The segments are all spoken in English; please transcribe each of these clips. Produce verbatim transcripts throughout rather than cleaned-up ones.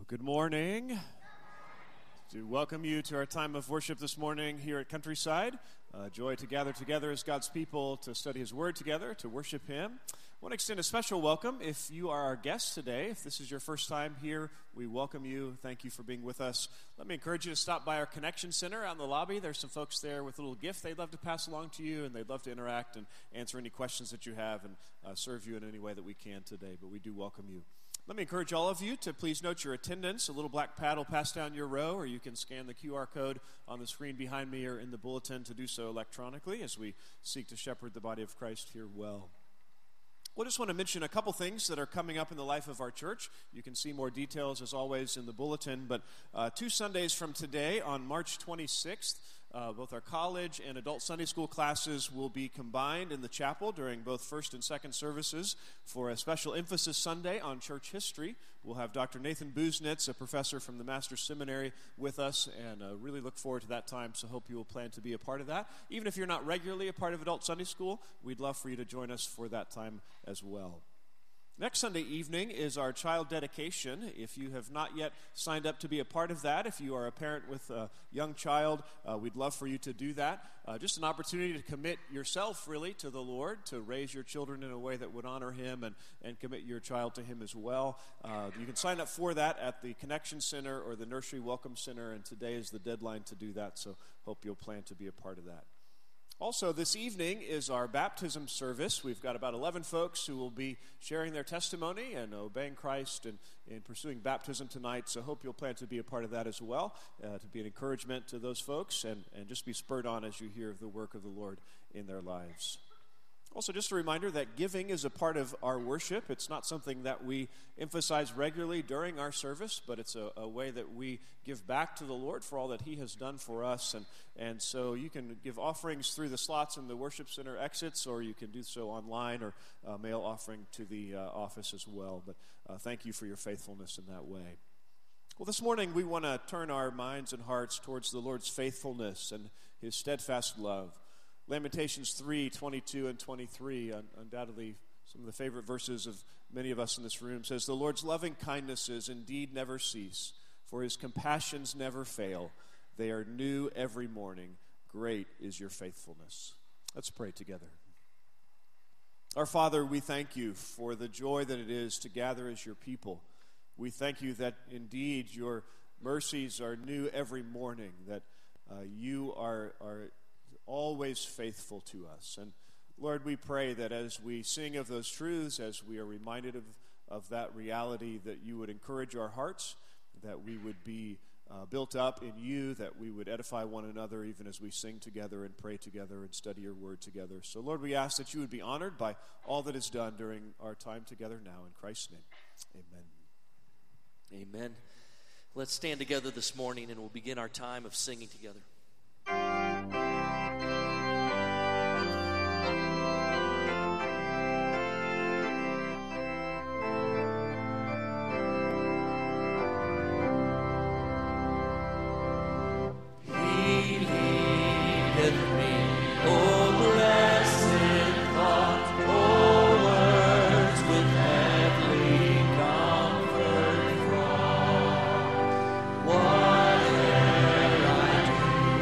Good morning. To welcome you to our time of worship this morning here at Countryside. Uh, joy to gather together as God's people to study His Word together, to worship Him. I want to extend a special welcome if you are our guest today. If this is your first time here, we welcome you. Thank you for being with us. Let me encourage you to stop by our Connection Center out in the lobby. There's some folks there with a little gift they'd love to pass along to you, and they'd love to interact and answer any questions that you have and uh, serve you in any way that we can today. But we do welcome you. Let me encourage all of you to please note your attendance. A little black pad will pass down your row, or you can scan the Q R code on the screen behind me or in the bulletin to do so electronically as we seek to shepherd the body of Christ here well. I just want to mention a couple things that are coming up in the life of our church. You can see more details, as always, in the bulletin. But uh, two Sundays from today, on March twenty-sixth, uh, both our college and adult Sunday school classes will be combined in the chapel during both first and second services for a special emphasis Sunday on church history. We'll have Doctor Nathan Busenitz, a professor from the Master's Seminary, with us, and uh, really look forward to that time, so hope you will plan to be a part of that. Even if you're not regularly a part of adult Sunday school, we'd love for you to join us for that time as well. Next Sunday evening is our child dedication. If you have not yet signed up to be a part of that, if you are a parent with a young child, uh, we'd love for you to do that. Uh, just an opportunity to commit yourself, really, to the Lord, to raise your children in a way that would honor Him and, and commit your child to Him as well. Uh, you can sign up for that at the Connection Center or the Nursery Welcome Center, and today is the deadline to do that, so hope you'll plan to be a part of that. Also, this evening is our baptism service. We've got about eleven folks who will be sharing their testimony and obeying Christ and, and pursuing baptism tonight, so hope you'll plan to be a part of that as well, uh, to be an encouragement to those folks and, and just be spurred on as you hear the work of the Lord in their lives. Also, just a reminder that giving is a part of our worship. It's not something that we emphasize regularly during our service, but it's a, a way that we give back to the Lord for all that He has done for us. And, and so you can give offerings through the slots in the worship center exits, or you can do so online or uh, mail offering to the uh, office as well. But uh, thank you for your faithfulness in that way. Well, this morning we want to turn our minds and hearts towards the Lord's faithfulness and His steadfast love. Lamentations three, twenty-two and twenty-three, undoubtedly some of the favorite verses of many of us in this room, says, "The Lord's loving kindnesses indeed never cease, for His compassions never fail. They are new every morning. Great is your faithfulness." Let's pray together. Our Father, we thank You for the joy that it is to gather as Your people. We thank You that indeed Your mercies are new every morning, that uh, You are are always faithful to us. And Lord, we pray that as we sing of those truths, as we are reminded of, of that reality, that You would encourage our hearts, that we would be uh, built up in You, that we would edify one another even as we sing together and pray together and study Your word together. So Lord, we ask that You would be honored by all that is done during our time together now. In Christ's name, amen. Amen. Let's stand together this morning and we'll begin our time of singing together. Whatever I do,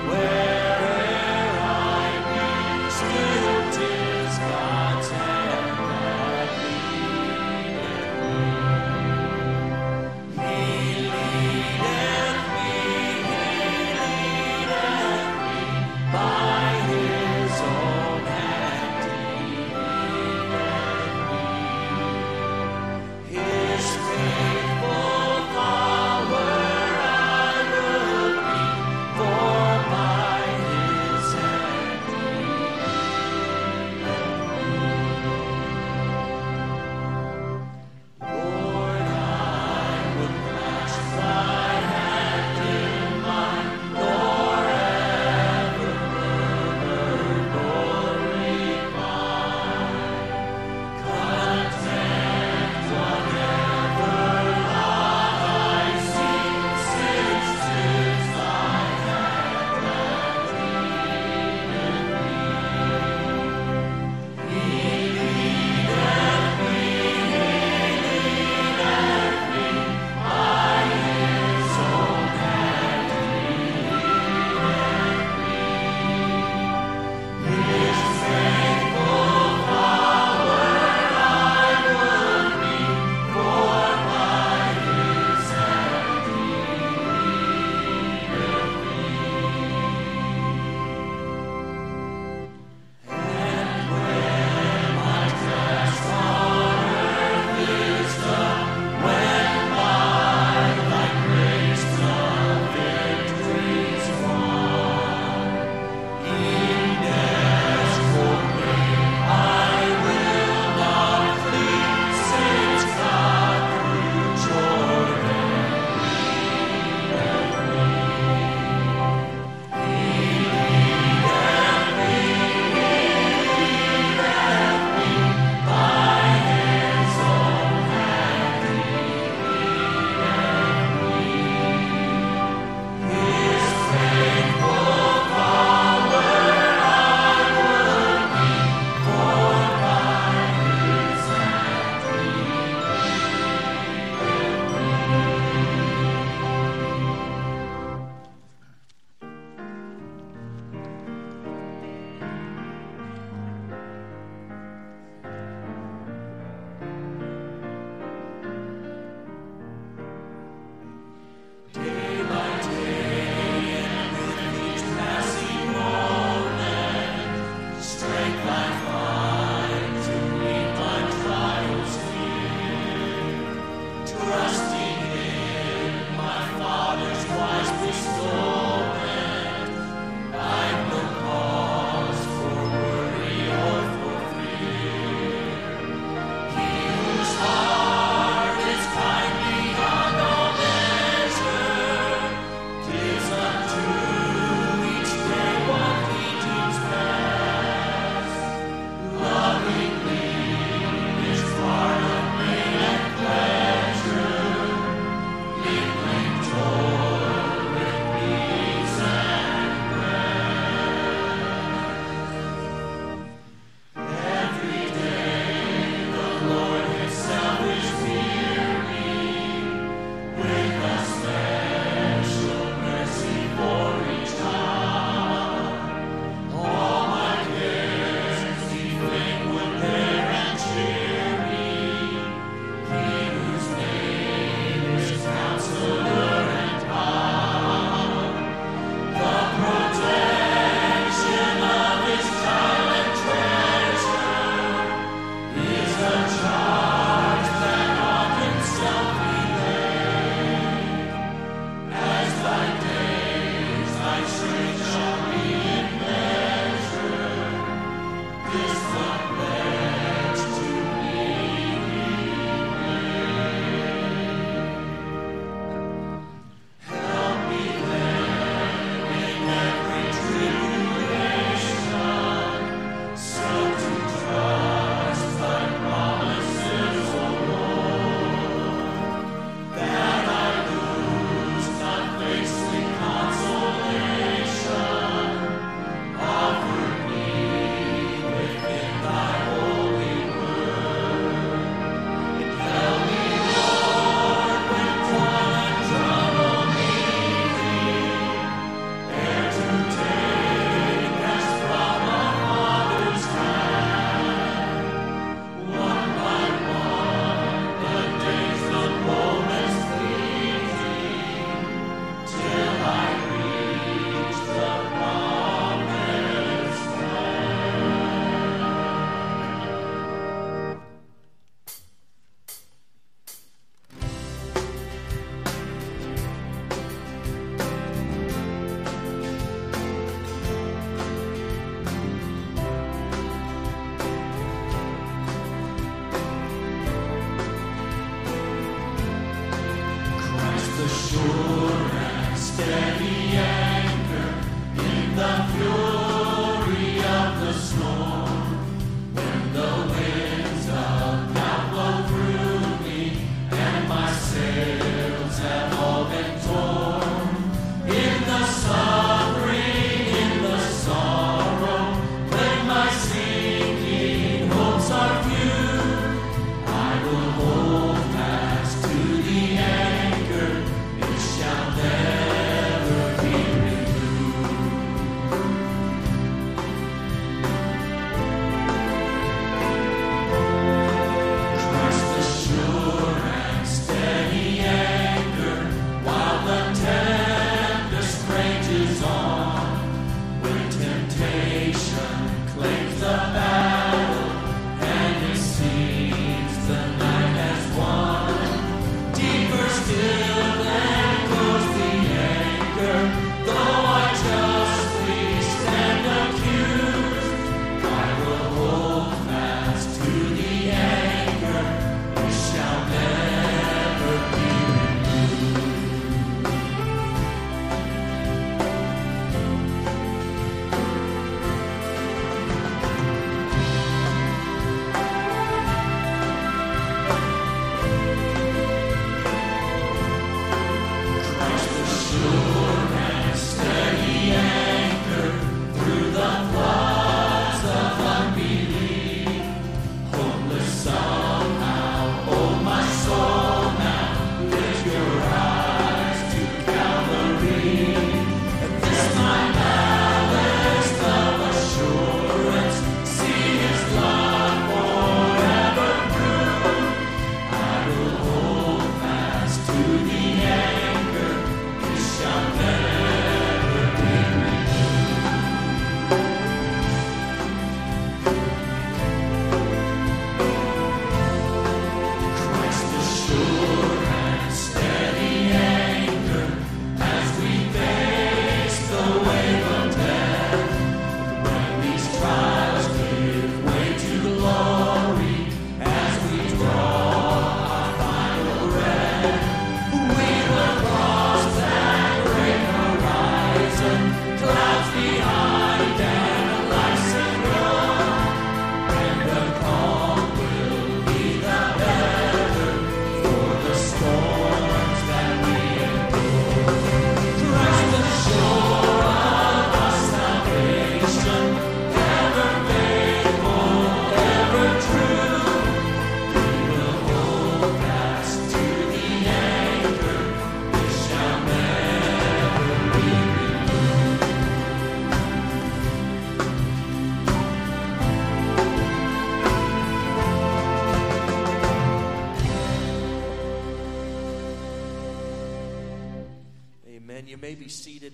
You may be seated.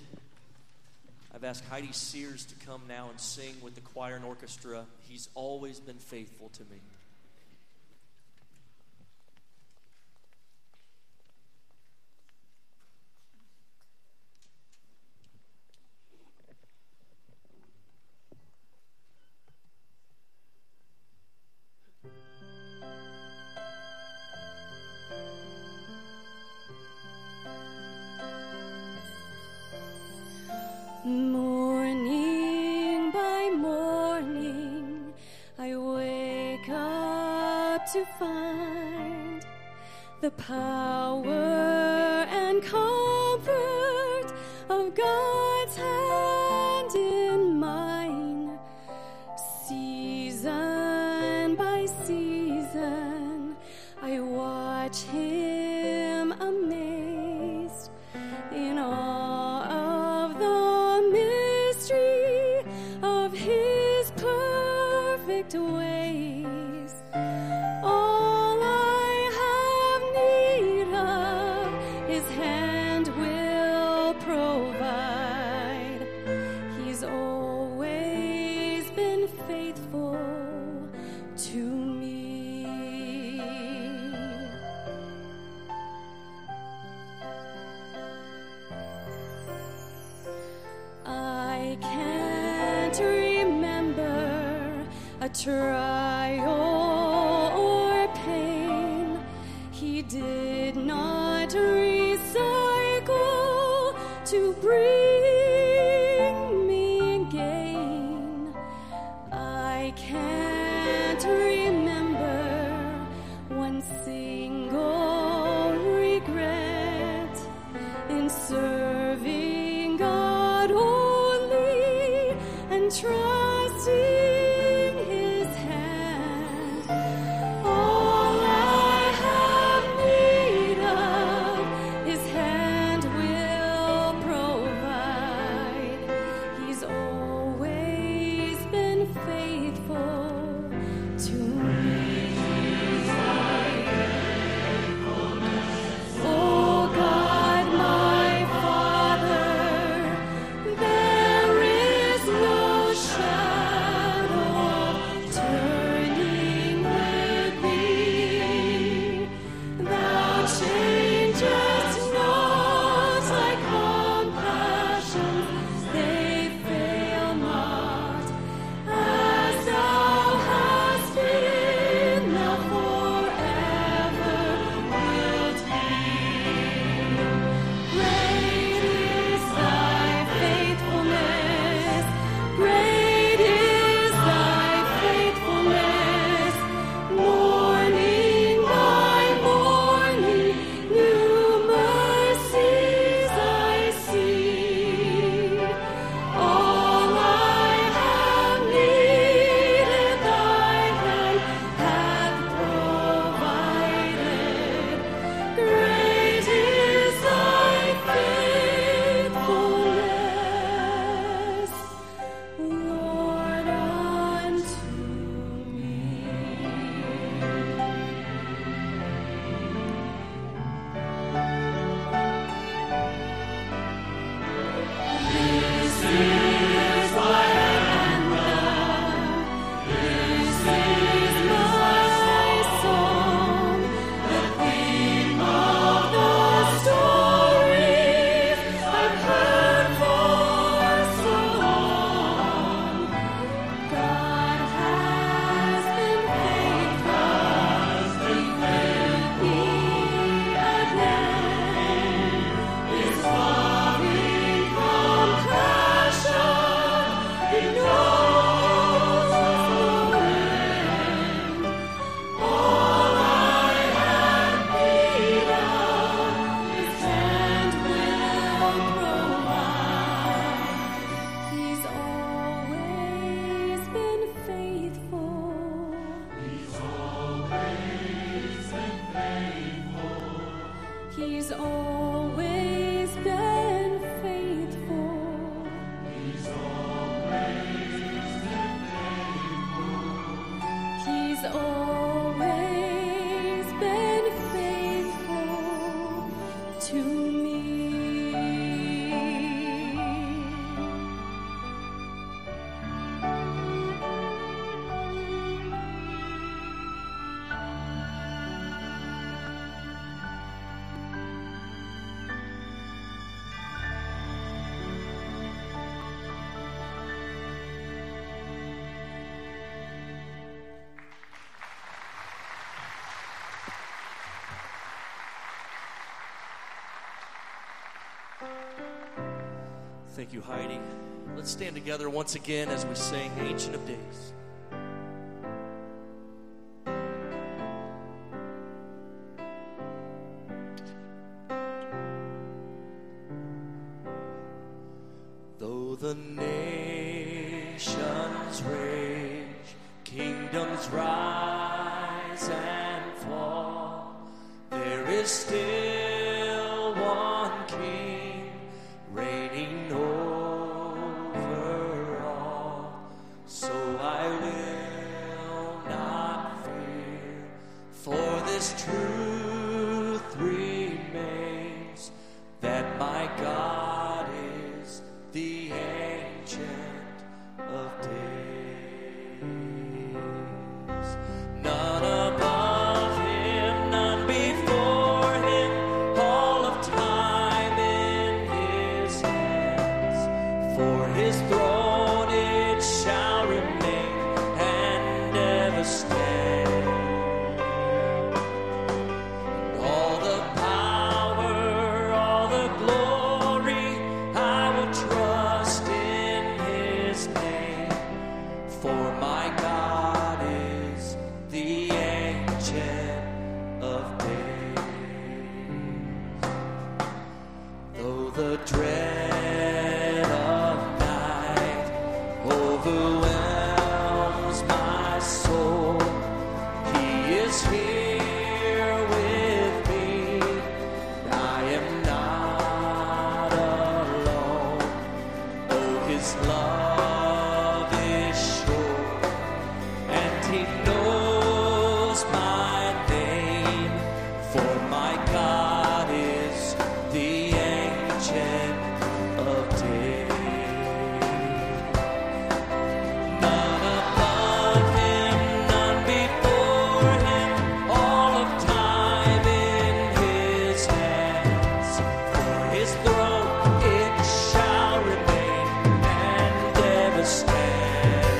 I've asked Heidi Sears to come now and sing with the choir and orchestra. He's always been faithful to me. Morning by morning, I wake up to find the power and comfort of God's hand in mine. Season by season, I watch Him amazed in awe of the mystery of His perfect ways. All I have need of, His hand will provide. He's always been faithful to me. I can't remember a trial or pain He did not resolve. to bring me gain. I can't remember one single regret in serving God only and trusting His hand. All I have need of, His hand will provide. He's always been faithful to me. Oh God, my Father, there is no shadow of turning with Thee. Thou changest not, Thy compassions, they fail not. As Thou hast been, Thou forever wilt be. Great is Thy faithfulness, great is Thy faithfulness. Morning by morning, new mercies I see. All I have needed, Thy hand hath provided. Great is Thy faithfulness, Lord, unto me. This is my anthem, this is my song, the theme of the stories I've heard for so long. God has been faithful, He will be again. His loving compassion, it knows no end. All I have need of, His hand will provide. He's always been faithful. He's always been faithful. He's always been faithful. He's always been faithful. He's always been faithful to me. Thank you, Heidi. Let's stand together once again as we sing Ancient of Days. Though the nations rage, kingdoms rise and fall, there is still one King reigning over all. So I will not fear, for this truth remains, that my God is the Ancient of Days. None above Him, none before Him, all of time in His hands. For His throne it shall remain and ever stand. All the power, all the glory, the dread of night overwhelms my soul, He is here with me. I am not alone. Oh, His love is sure, and He knows my name. For my God is the Ancient of Days. None above Him, none before Him, all of time in His hands. For His throne it shall remain and ever stand.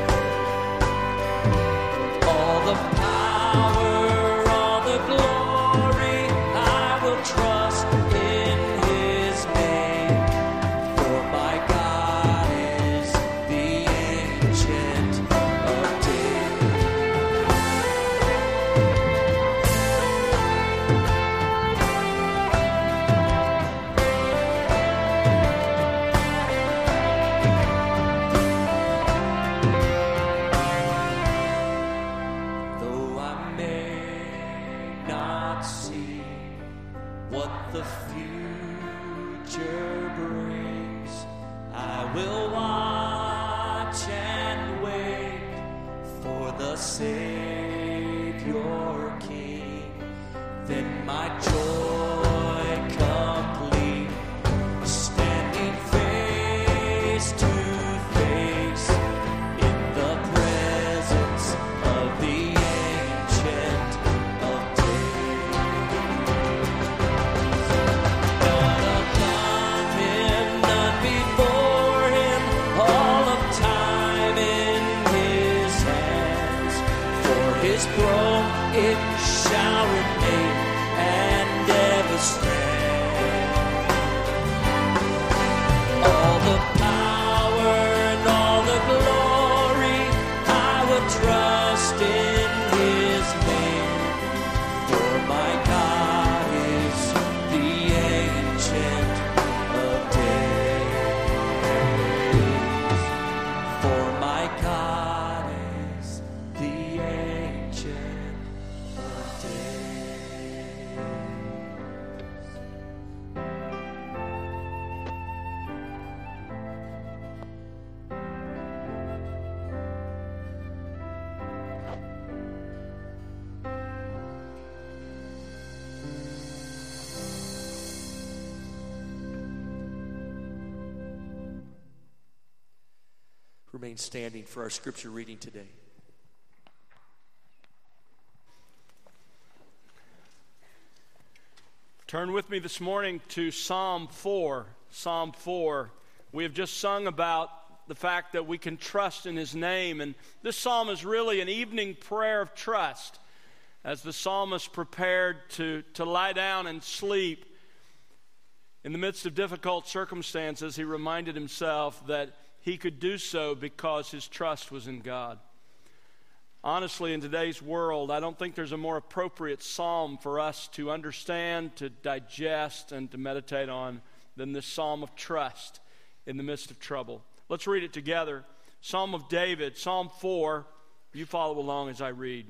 All the power, all the glory, I will trust in His name. For my God is the Ancient of Days. Though I may not see what the future brings, I will watch and wait for the Savior King. Then my joy complete, standing face to face in the presence of the Ancient of Days. None above Him, none before Him, all of time in His hands. For His throne it shall remain and ever stand. All the power and all the glory, I will trust in His name. For my God is the Ancient of Days. For my God is the Ancient of Days. Remain standing for our scripture reading today. Turn with me this morning to Psalm four. Psalm four. We have just sung about the fact that we can trust in His name, and this psalm is really an evening prayer of trust as the psalmist prepared to, to lie down and sleep. In the midst of difficult circumstances, he reminded himself that he could do so because his trust was in God. Honestly, in today's world, I don't think there's a more appropriate psalm for us to understand, to digest, and to meditate on than this psalm of trust in the midst of trouble. Let's read it together. Psalm of David, Psalm four. You follow along as I read.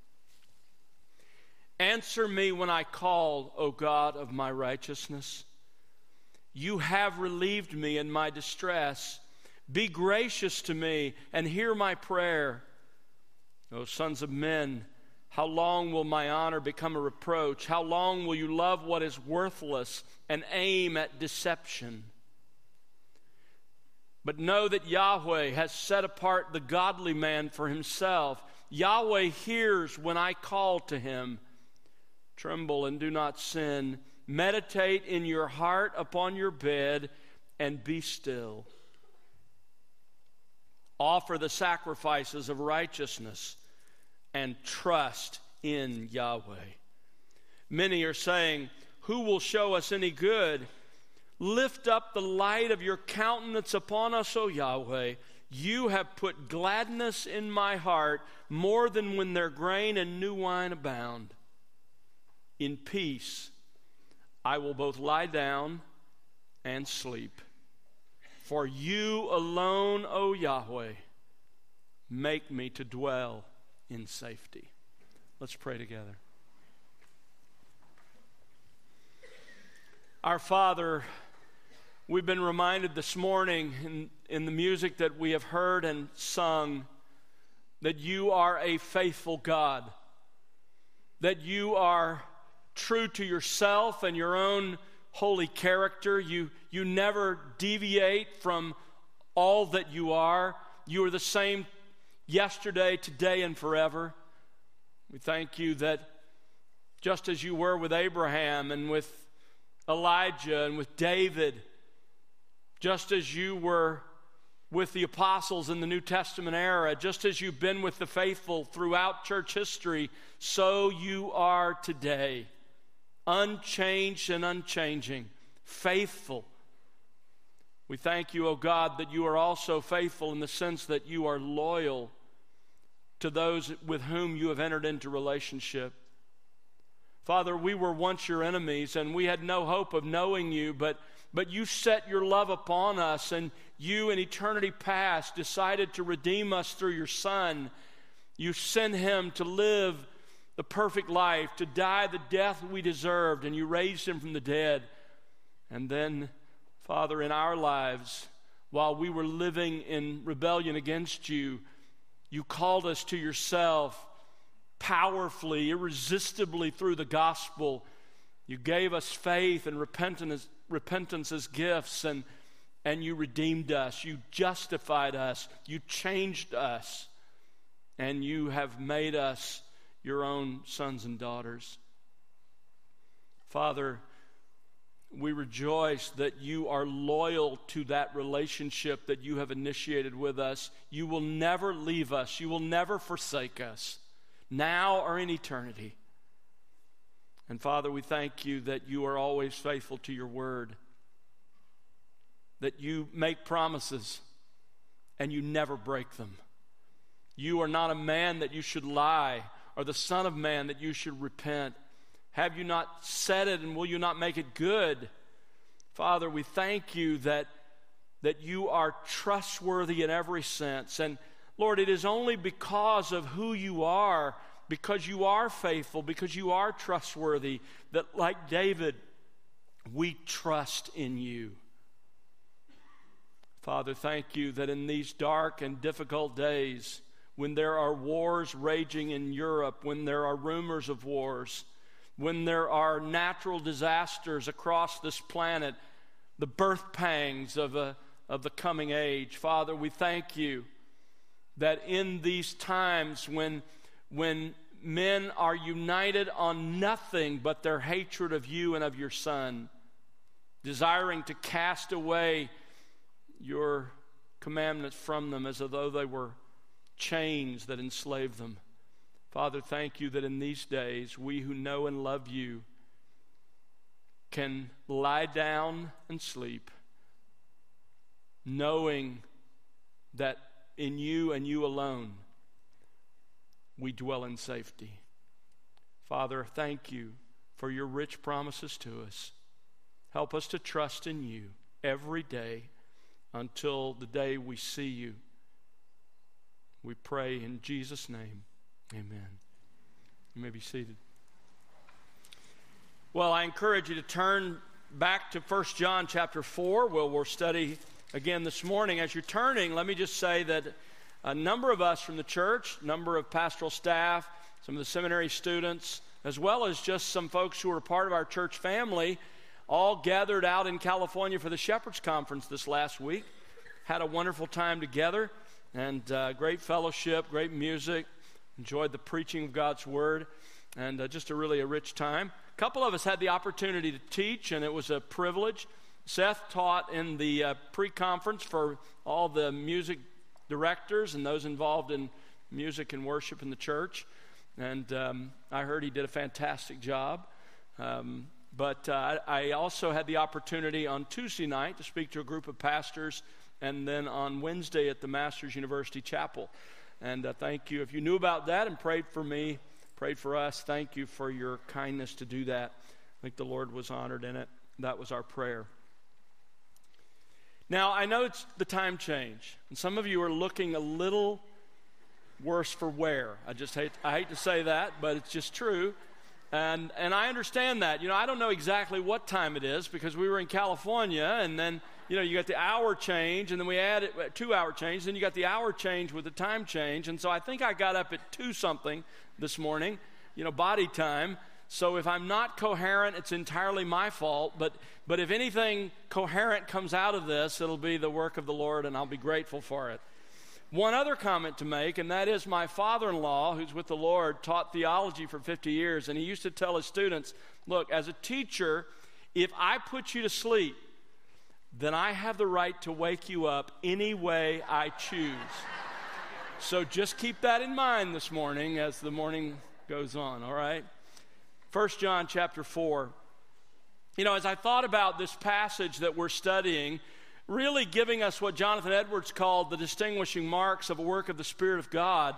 Answer me when I call, O God of my righteousness. You have relieved me in my distress. Be gracious to me and hear my prayer. O sons of men, how long will my honor become a reproach? How long will you love what is worthless and aim at deception? But know that Yahweh has set apart the godly man for Himself. Yahweh hears when I call to Him. Tremble and do not sin. Meditate in your heart upon your bed and be still. Offer the sacrifices of righteousness and trust in Yahweh. Many are saying, who will show us any good? Lift up the light of your countenance upon us, O Yahweh. You have put gladness in my heart more than when their grain and new wine abound. In peace I will both lie down and sleep. For you alone, O Yahweh, make me to dwell in safety. Let's pray together. Our Father, we've been reminded this morning in, in the music that we have heard and sung that you are a faithful God, that you are true to yourself and your own holy character. You, you never deviate from all that you are. You are the same yesterday, today, and forever. We thank you that just as you were with Abraham and with Elijah and with David, just as you were with the apostles in the New Testament era, just as you've been with the faithful throughout church history, so you are today, unchanged and unchanging, faithful. We thank you, O God, that you are also faithful in the sense that you are loyal to those with whom you have entered into relationship. Father, we were once your enemies and we had no hope of knowing you, but, but you set your love upon us, and you in eternity past decided to redeem us through your Son. You sent him to live the perfect life, to die the death we deserved, and you raised him from the dead. And then, Father, in our lives, while we were living in rebellion against you, you called us to yourself powerfully, irresistibly through the gospel. You gave us faith and repentance, repentance as gifts, and, and you redeemed us. You justified us. You changed us. And you have made us your own sons and daughters. Father, we rejoice that you are loyal to that relationship that you have initiated with us. You will never leave us. You will never forsake us, now or in eternity. And Father, we thank you that you are always faithful to your word, that you make promises and you never break them. You are not a man that you should lie, or the son of man that you should repent. Have you not said it, and will you not make it good? Father, we thank you that, that you are trustworthy in every sense. And Lord, it is only because of who you are, because you are faithful, because you are trustworthy, that like David, we trust in you. Father, thank you that in these dark and difficult days, when there are wars raging in Europe, when there are rumors of wars, when there are natural disasters across this planet, the birth pangs of, a, of the coming age, Father, we thank you that in these times when, when men are united on nothing but their hatred of you and of your Son, desiring to cast away your commandments from them as though they were chains that enslave them. Father, thank you that in these days, we who know and love you can lie down and sleep, knowing that in you and you alone, we dwell in safety. Father, thank you for your rich promises to us. Help us to trust in you every day until the day we see you. We pray in Jesus' name. Amen. You may be seated. Well, I encourage you to turn back to First John chapter four, where we'll study again this morning. As you're turning, let me just say that a number of us from the church, a number of pastoral staff, some of the seminary students, as well as just some folks who are part of our church family, all gathered out in California for the Shepherds Conference this last week. Had a wonderful time together, and uh, great fellowship, great music. Enjoyed the preaching of God's Word, and uh, just a really a rich time. A couple of us had the opportunity to teach, and it was a privilege. Seth taught in the uh, pre-conference for all the music directors and those involved in music and worship in the church, and um, I heard he did a fantastic job. Um, but uh, I also had the opportunity on Tuesday night to speak to a group of pastors, and then on Wednesday at the Masters University Chapel. And uh, thank you. If you knew about that and prayed for me, prayed for us, thank you for your kindness to do that. I think the Lord was honored in it. That was our prayer. Now, I know it's the time change, and some of you are looking a little worse for wear. I just hate, I hate to say that, but it's just true. And and I understand that. You know, I don't know exactly what time it is because we were in California, and then, you know, you got the hour change, and then we added two-hour change, then you got the hour change with the time change. And so I think I got up at two something this morning, you know, body time. So if I'm not coherent, it's entirely my fault. But but if anything coherent comes out of this, it'll be the work of the Lord, and I'll be grateful for it. One other comment to make, and that is my father-in-law, who's with the Lord, taught theology for fifty years, and he used to tell his students, look, as a teacher, if I put you to sleep, then I have the right to wake you up any way I choose. So just keep that in mind this morning as the morning goes on, all right? First John chapter four. You know, as I thought about this passage that we're studying, really giving us what Jonathan Edwards called the distinguishing marks of a work of the Spirit of God,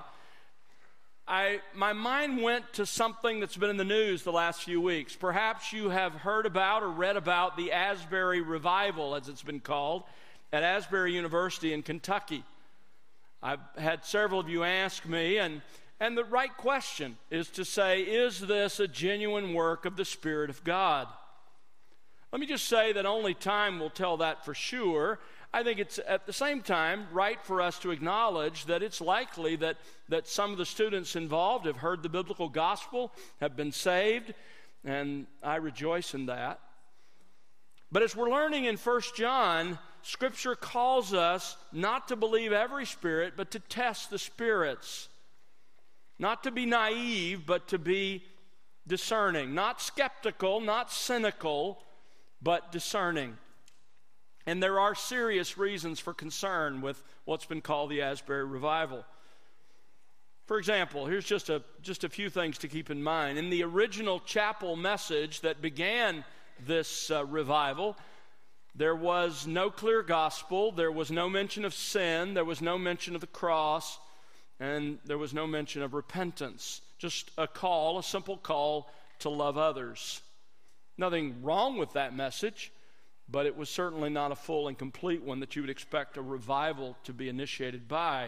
I, my mind went to something that's been in the news the last few weeks. Perhaps you have heard about or read about the Asbury Revival, as it's been called, at Asbury University in Kentucky. I've had several of you ask me, and, and the right question is to say, is this a genuine work of the Spirit of God? Let me just say that only time will tell that for sure. I think it's at the same time right for us to acknowledge that it's likely that, that some of the students involved have heard the biblical gospel, have been saved, and I rejoice in that. But as we're learning in First John, Scripture calls us not to believe every spirit, but to test the spirits. Not to be naive, but to be discerning. Not skeptical, not cynical, but discerning. And there are serious reasons for concern with what's been called the Asbury Revival. For example, here's just a, just a few things to keep in mind. In the original chapel message that began this uh, revival, there was no clear gospel, there was no mention of sin, there was no mention of the cross, and there was no mention of repentance. Just a call, a simple call to love others. Nothing wrong with that message, but it was certainly not a full and complete one that you would expect a revival to be initiated by.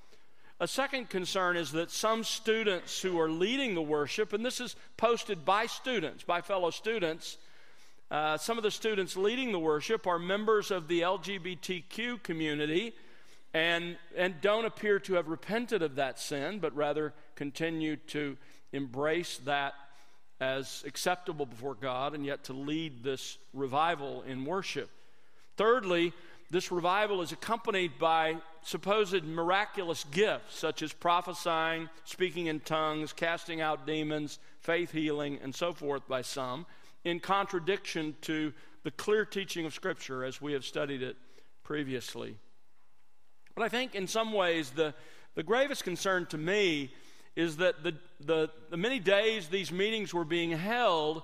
A second concern is that some students who are leading the worship, and this is posted by students, by fellow students, uh, some of the students leading the worship are members of the L G B T Q community and, and don't appear to have repented of that sin, but rather continue to embrace that as acceptable before God, and yet to lead this revival in worship. Thirdly, this revival is accompanied by supposed miraculous gifts, such as prophesying, speaking in tongues, casting out demons, faith healing, and so forth by some, in contradiction to the clear teaching of Scripture as we have studied it previously. But I think in some ways the, the gravest concern to me is that the, the, the many days these meetings were being held,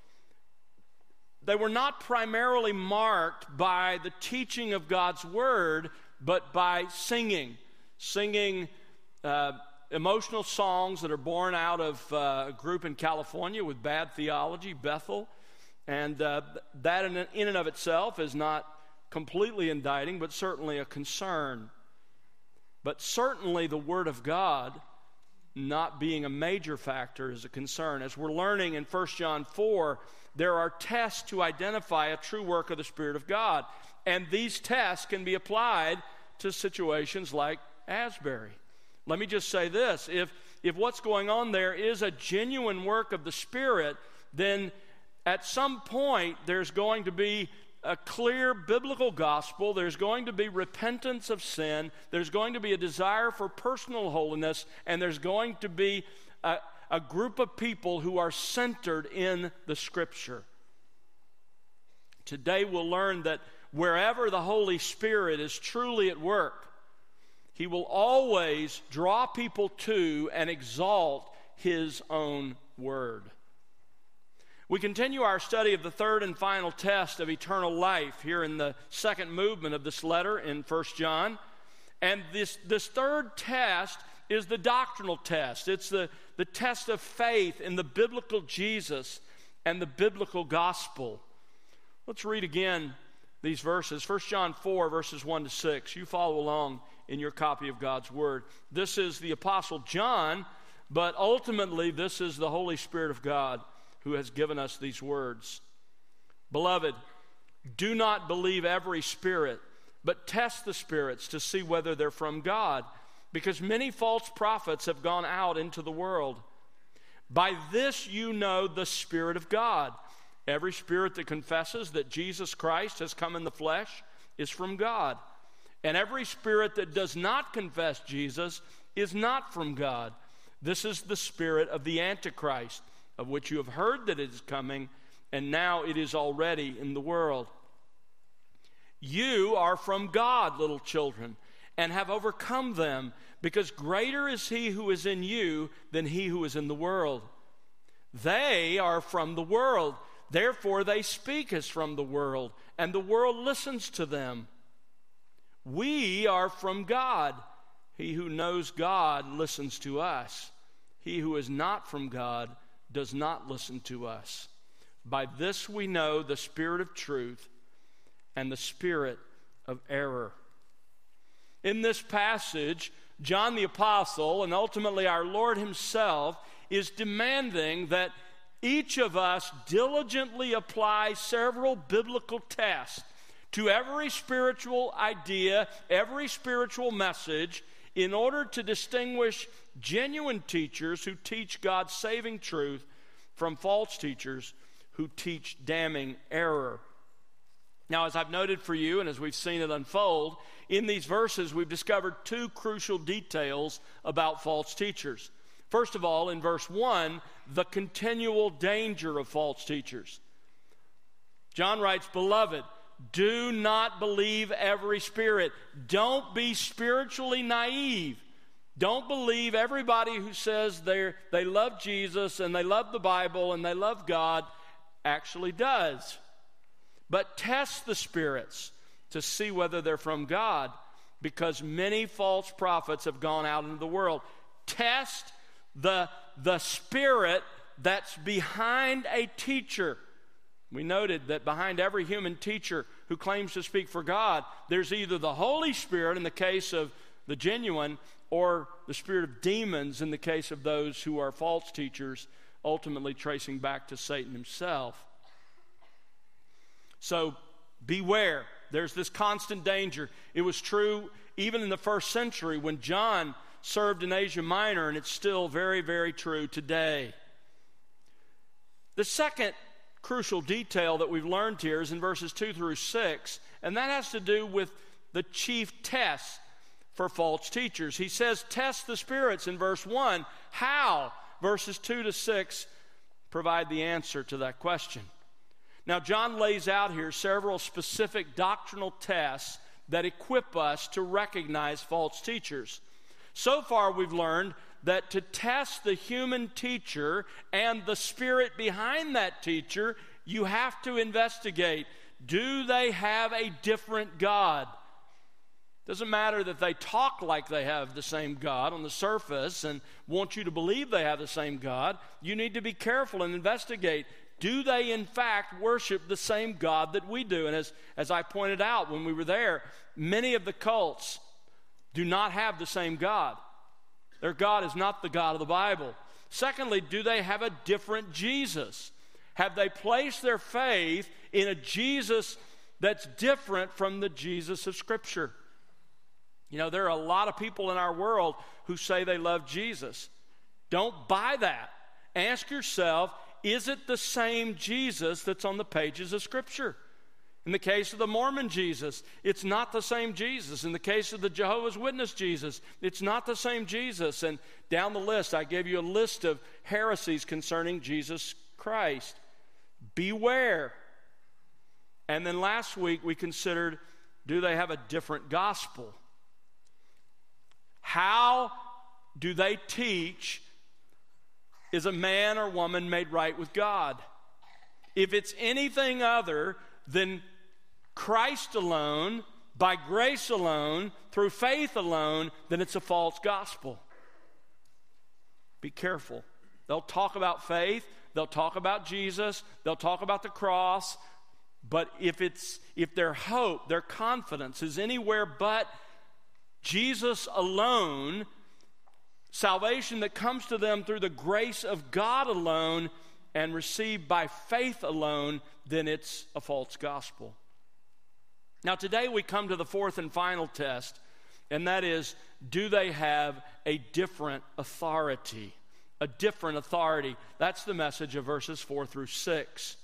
they were not primarily marked by the teaching of God's Word, but by singing. Singing uh, emotional songs that are born out of uh, a group in California with bad theology, Bethel. And uh, that in, in and of itself is not completely indicting, but certainly a concern. But certainly the Word of God not being a major factor is a concern. As we're learning in First John four, there are tests to identify a true work of the Spirit of God. And these tests can be applied to situations like Asbury. Let me just say this. If, if what's going on there is a genuine work of the Spirit, then at some point there's going to be a clear biblical gospel. There's going to be repentance of sin. There's going to be a desire for personal holiness. And there's going to be a, a group of people who are centered in the Scripture. Today we'll learn that wherever the Holy Spirit is truly at work, He will always draw people to and exalt His own Word. We continue our study of the third and final test of eternal life here in the second movement of this letter in First John. And this, this third test is the doctrinal test. It's the, the test of faith in the biblical Jesus and the biblical gospel. Let's read again these verses. First John four, verses one to six. You follow along in your copy of God's Word. This is the Apostle John, but ultimately this is the Holy Spirit of God who has given us these words. Beloved, do not believe every spirit, but test the spirits to see whether they're from God, because many false prophets have gone out into the world. By this you know the Spirit of God. Every spirit that confesses that Jesus Christ has come in the flesh is from God. And every spirit that does not confess Jesus is not from God. This is the spirit of the Antichrist, of which you have heard that it is coming, and now it is already in the world. You are from God, little children, and have overcome them, because greater is he who is in you than he who is in the world. They are from the world, therefore they speak as from the world, and the world listens to them. We are from God. He who knows God listens to us. He who is not from God does not listen to us. By this we know the spirit of truth and the spirit of error. In this passage, John the Apostle, and ultimately our Lord himself, is demanding that each of us diligently apply several biblical tests to every spiritual idea, every spiritual message, in order to distinguish genuine teachers who teach God's saving truth from false teachers who teach damning error. Now, as I've noted for you, and as we've seen it unfold, in these verses we've discovered two crucial details about false teachers. First of all, in verse one, the continual danger of false teachers. John writes, "Beloved, do not believe every spirit." Don't be spiritually naive. Don't believe everybody who says they they love Jesus and they love the Bible and they love God actually does. But test the spirits to see whether they're from God, because many false prophets have gone out into the world. Test the, the spirit that's behind a teacher. We noted that behind every human teacher who claims to speak for God, there's either the Holy Spirit in the case of the genuine, or the spirit of demons in the case of those who are false teachers, ultimately tracing back to Satan himself. So beware. There's this constant danger. It was true even in the first century when John served in Asia Minor, and it's still very, very true today. The second crucial detail that we've learned here is in verses two through six, and that has to do with the chief test for false teachers. He says, test the spirits in verse one. How? Verses two to six provide the answer to that question. Now, John lays out here several specific doctrinal tests that equip us to recognize false teachers. So far, we've learned that to test the human teacher and the spirit behind that teacher, you have to investigate, do they have a different God? Doesn't matter that they talk like they have the same God on the surface and want you to believe they have the same God. You need to be careful and investigate. Do they in fact worship the same God that we do? And as, as I pointed out when we were there, many of the cults do not have the same God. Their God is not the God of the Bible. Secondly, do they have a different Jesus? Have they placed their faith in a Jesus that's different from the Jesus of Scripture? You know, there are a lot of people in our world who say they love Jesus. Don't buy that. Ask yourself, is it the same Jesus that's on the pages of Scripture? In the case of the Mormon Jesus, it's not the same Jesus. In the case of the Jehovah's Witness Jesus, it's not the same Jesus. And down the list, I gave you a list of heresies concerning Jesus Christ. Beware. And then last week we considered, do they have a different gospel? How do they teach, is a man or woman made right with God? If it's anything other than Christ alone, by grace alone, through faith alone, then it's a false gospel. Be careful. They'll talk about faith, they'll talk about Jesus, they'll talk about the cross, But if it's if their hope, their confidence is anywhere but Jesus alone, salvation that comes to them through the grace of God alone and received by faith alone, then it's a false gospel. Now today we come to the fourth and final test, and that is, do they have a different authority? A different authority. That's the message of verses four through six.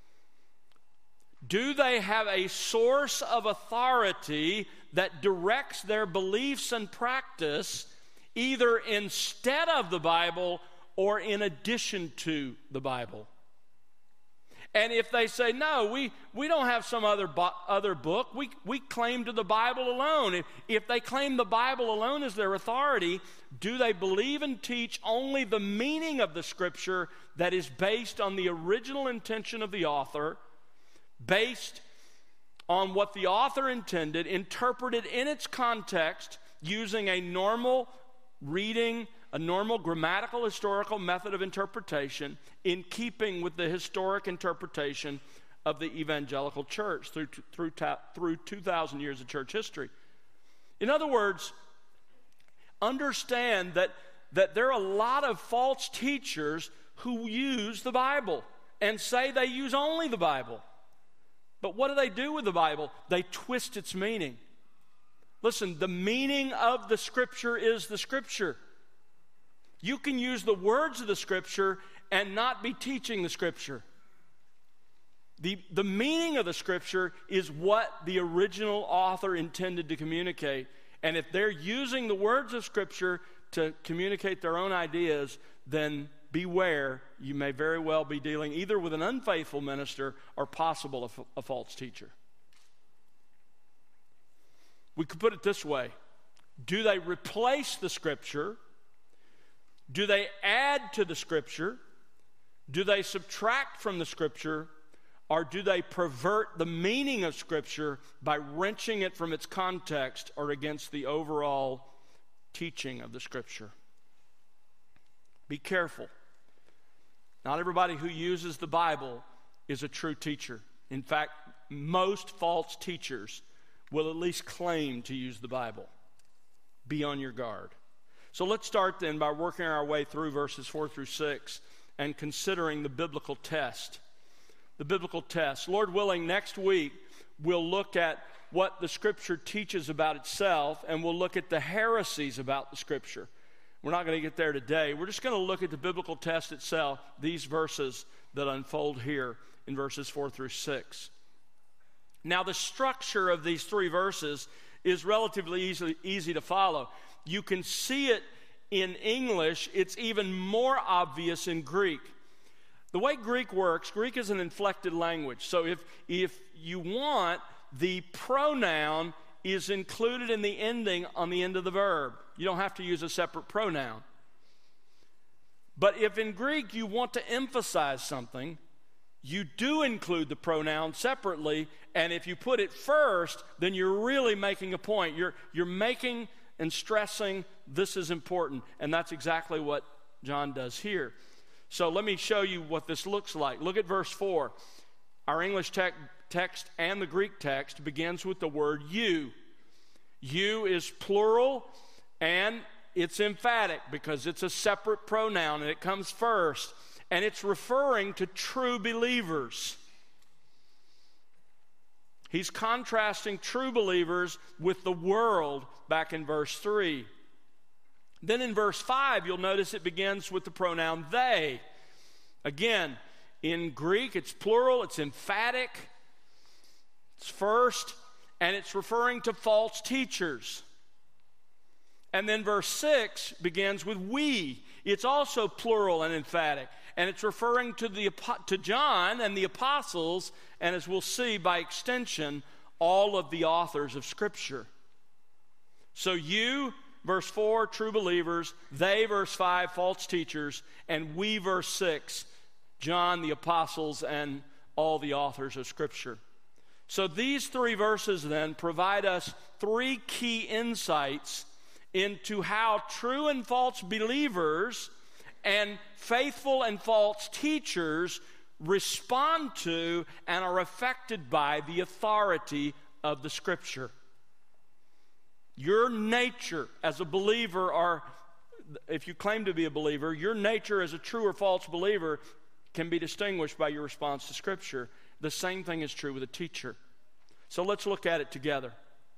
Do they have a source of authority that directs their beliefs and practice either instead of the Bible or in addition to the Bible? And if they say, no, we, we don't have some other bo- other book, we, we claim to the Bible alone. If, if they claim the Bible alone as their authority, do they believe and teach only the meaning of the Scripture that is based on the original intention of the author, based on what the author intended, interpreted in its context, using a normal reading, a normal grammatical historical method of interpretation in keeping with the historic interpretation of the evangelical church through, through, through two thousand years of church history? In other words, understand that, that there are a lot of false teachers who use the Bible and say they use only the Bible. But what do they do with the Bible? They twist its meaning. Listen, the meaning of the Scripture is the Scripture. You can use the words of the Scripture and not be teaching the Scripture. The, the meaning of the Scripture is what the original author intended to communicate. And if they're using the words of Scripture to communicate their own ideas, then beware, you may very well be dealing either with an unfaithful minister or possible a, a false teacher. We could put it this way. Do they replace the Scripture? Do they add to the Scripture? Do they subtract from the Scripture? Or do they pervert the meaning of Scripture by wrenching it from its context or against the overall teaching of the Scripture? Be careful. Not everybody who uses the Bible is a true teacher. In fact, most false teachers will at least claim to use the Bible. Be on your guard. So let's start then by working our way through verses four through six and considering the biblical test. The biblical test. Lord willing, next week we'll look at what the Scripture teaches about itself, and we'll look at the heresies about the Scripture. We're not going to get there today. We're just going to look at the biblical test itself, these verses that unfold here in verses four through six. Now, the structure of these three verses is relatively easy, easy to follow. You can see it in English. It's even more obvious in Greek. The way Greek works, Greek is an inflected language. So if, if you want, the pronoun is included in the ending on the end of the verb. You don't have to use a separate pronoun. But if in Greek you want to emphasize something, you do include the pronoun separately, and if you put it first, then you're really making a point. You're, you're making and stressing this is important, and that's exactly what John does here. So let me show you what this looks like. Look at verse four. Our English te- text and the Greek text begins with the word you. You is plural, and it's emphatic because it's a separate pronoun, and it comes first. And it's referring to true believers. He's contrasting true believers with the world back in verse three. Then in verse five, you'll notice it begins with the pronoun they. Again, in Greek, it's plural, it's emphatic, it's first, and it's referring to false teachers. And then verse six begins with we. It's also plural and emphatic. And it's referring to the to John and the apostles, and as we'll see by extension, all of the authors of Scripture. So you, verse four, true believers, they, verse five, false teachers, and we, verse six, John, the apostles, and all the authors of Scripture. So these three verses then provide us three key insights into how true and false believers and faithful and false teachers respond to and are affected by the authority of the Scripture. Your nature as a believer, or if you claim to be a believer, your nature as a true or false believer can be distinguished by your response to Scripture. The same thing is true with a teacher. So let's look at it together.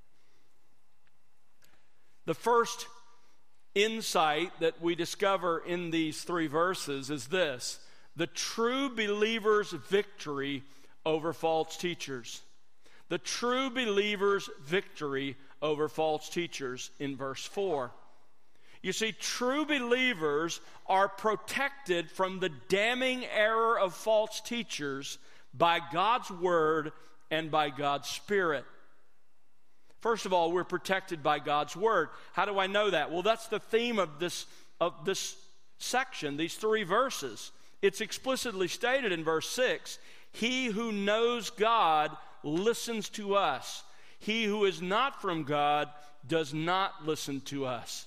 The first insight that we discover in these three verses is this: the true believer's victory over false teachers. The true believer's victory over false teachers in verse four. You see, true believers are protected from the damning error of false teachers by God's Word and by God's Spirit. First of all, we're protected by God's Word. How do I know that? Well, that's the theme of this, of this section, these three verses. It's explicitly stated in verse six, he who knows God listens to us. He who is not from God does not listen to us.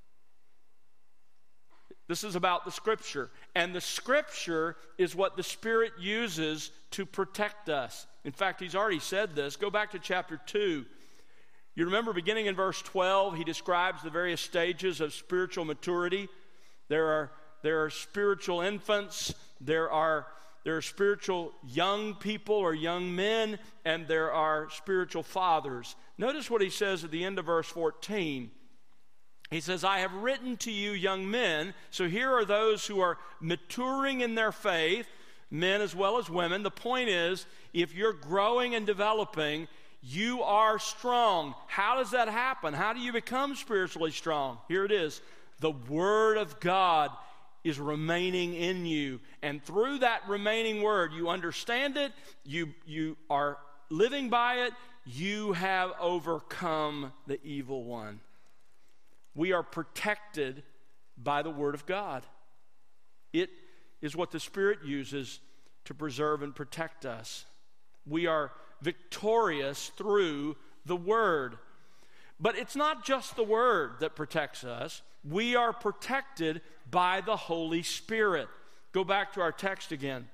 This is about the Scripture. And the Scripture is what the Spirit uses to protect us. In fact, he's already said this. Go back to chapter two. You remember beginning in verse twelve, he describes the various stages of spiritual maturity. There are, there are spiritual infants, there are, there are spiritual young people or young men, and there are spiritual fathers. Notice what he says at the end of verse fourteen. He says, I have written to you young men. So here are those who are maturing in their faith, men as well as women. The point is, if you're growing and developing, you are strong. How does that happen? How do you become spiritually strong? Here it is. The Word of God is remaining in you. And through that remaining Word, you understand it, you, you are living by it, you have overcome the evil one. We are protected by the Word of God. It is what the Spirit uses to preserve and protect us. We are victorious through the Word. But it's not just the Word that protects us. We are protected by the Holy Spirit. Go back to our text again.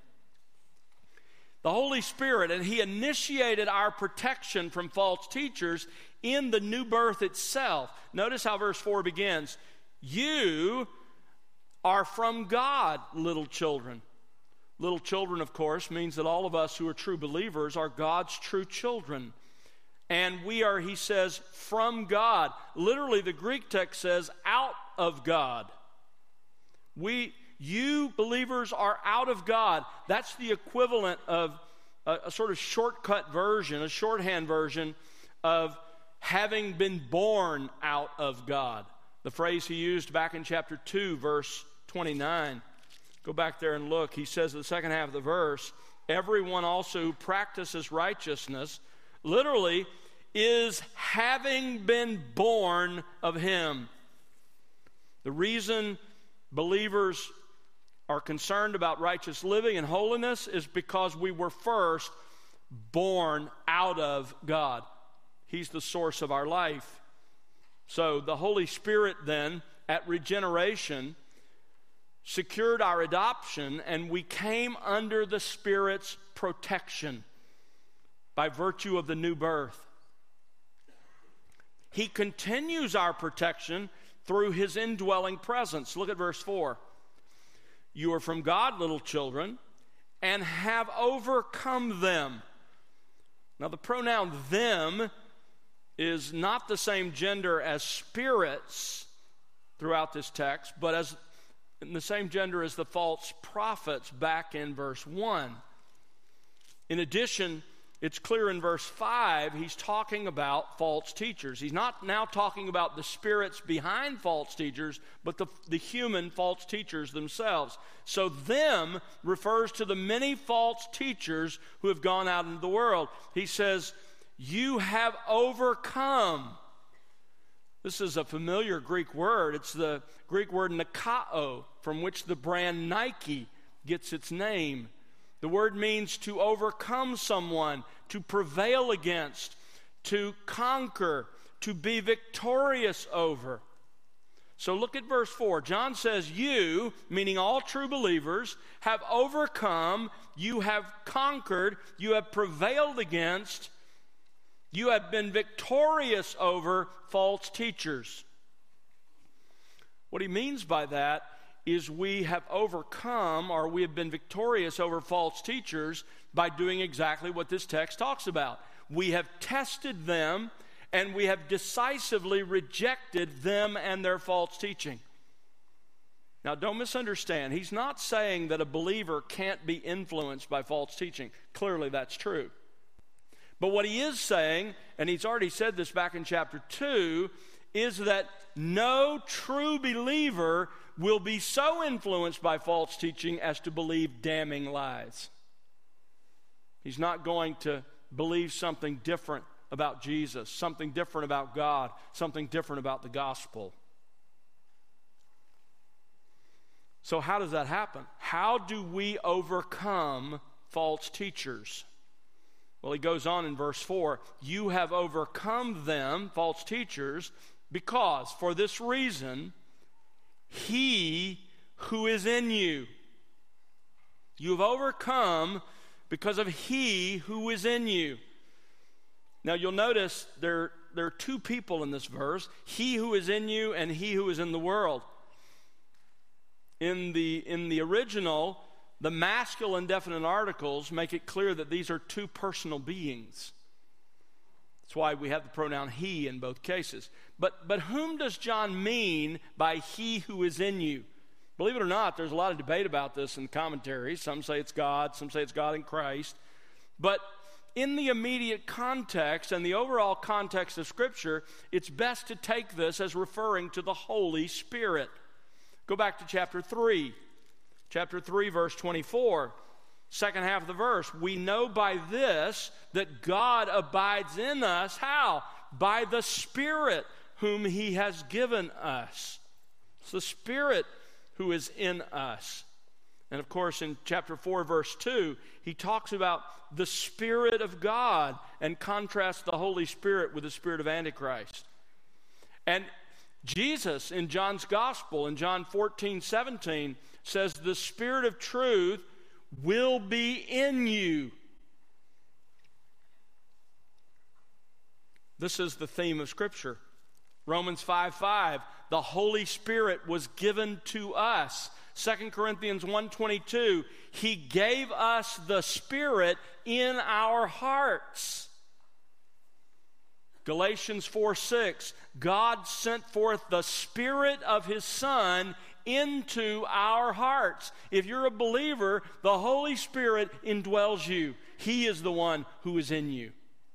The Holy Spirit, and He initiated our protection from false teachers in the new birth itself. Notice how verse four begins. You are from God, little children. Little children, of course, means that all of us who are true believers are God's true children. And we are, he says, from God. Literally, the Greek text says, out of God. We, you believers are out of God. That's the equivalent of a, a sort of shortcut version, a shorthand version of having been born out of God. The phrase he used back in chapter two, verse twenty-nine. Go back there and look. He says in the second half of the verse, everyone also who practices righteousness, literally, is having been born of him. The reason believers are concerned about righteous living and holiness is because we were first born out of God. He's the source of our life. So the Holy Spirit then, at regeneration, secured our adoption, and we came under the Spirit's protection by virtue of the new birth. He continues our protection through His indwelling presence. Look at verse four. You are from God, little children, and have overcome them. Now the pronoun them is not the same gender as spirits throughout this text, but as in the same gender as the false prophets back in verse one. In addition, it's clear in verse five, he's talking about false teachers. He's not now talking about the spirits behind false teachers, but the, the human false teachers themselves. So them refers to the many false teachers who have gone out into the world. He says, you have overcome. This is a familiar Greek word. It's the Greek word nikao, from which the brand Nike gets its name. The word means to overcome someone, to prevail against, to conquer, to be victorious over. So look at verse four. John says, you, meaning all true believers, have overcome, you have conquered, you have prevailed against, you have been victorious over false teachers. What he means by that is we have overcome, or we have been victorious over false teachers by doing exactly what this text talks about. We have tested them, and we have decisively rejected them and their false teaching. Now, don't misunderstand. He's not saying that a believer can't be influenced by false teaching. Clearly, that's true. But what he is saying, and he's already said this back in chapter two, is that no true believer will be so influenced by false teaching as to believe damning lies. He's not going to believe something different about Jesus, something different about God, something different about the gospel. So how does that happen? How do we overcome false teachers? Well, he goes on in verse four, you have overcome them, false teachers, because for this reason, he who is in you. You have overcome because of he who is in you. Now you'll notice there, there are two people in this verse, he who is in you and he who is in the world. In the, in the original, the masculine definite articles make it clear that these are two personal beings. That's why we have the pronoun he in both cases. But, but whom does John mean by he who is in you? Believe it or not, there's a lot of debate about this in commentaries. Some say it's God, some say it's God in Christ. But in the immediate context and the overall context of Scripture, it's best to take this as referring to the Holy Spirit. Go back to chapter three. Chapter three, verse twenty-four. Second half of the verse. We know by this that God abides in us. How? By the Spirit whom He has given us. It's the Spirit who is in us. And of course, in chapter four, verse two, he talks about the Spirit of God and contrasts the Holy Spirit with the spirit of Antichrist. And Jesus, in John's Gospel, in John fourteen, seventeen, says, the Spirit of truth will be in you. This is the theme of Scripture. Romans five five, the Holy Spirit was given to us. Second Corinthians one twenty-two, He gave us the Spirit in our hearts. Galatians four six, God sent forth the Spirit of His Son into our hearts. If you're a believer, the Holy Spirit indwells you. He is the one who is in you.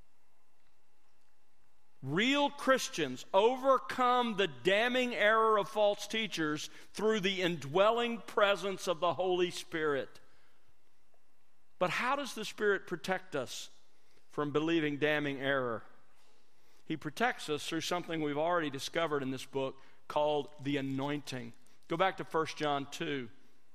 Real Christians overcome the damning error of false teachers through the indwelling presence of the Holy Spirit. But how does the Spirit protect us from believing damning error? He protects us through something we've already discovered in this book called the anointing. Go back to First John two.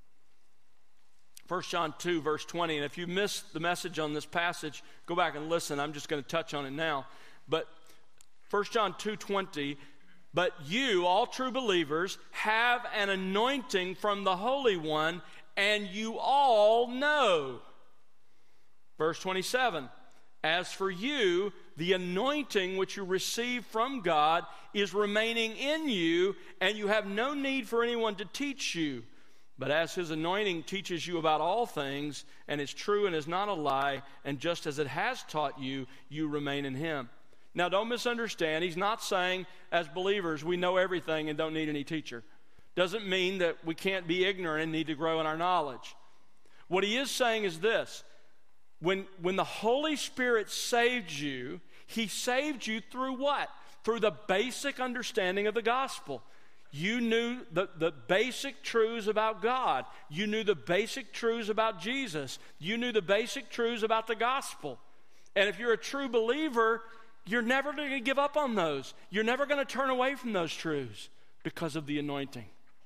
First John two, verse twenty. And if you missed the message on this passage, go back and listen. I'm just going to touch on it now. But First John two twenty, but you, all true believers, have an anointing from the Holy One, and you all know. Verse twenty-seven, as for you, the anointing which you receive from God is remaining in you, and you have no need for anyone to teach you. But as His anointing teaches you about all things, and is true and is not a lie, and just as it has taught you, you remain in Him. Now, don't misunderstand. He's not saying, as believers, we know everything and don't need any teacher. Doesn't mean that we can't be ignorant and need to grow in our knowledge. What he is saying is this. When, when the Holy Spirit saved you, He saved you through what? Through the basic understanding of the gospel. You knew the, the basic truths about God. You knew the basic truths about Jesus. You knew the basic truths about the gospel. And if you're a true believer, you're never going to give up on those. You're never going to turn away from those truths because of the anointing.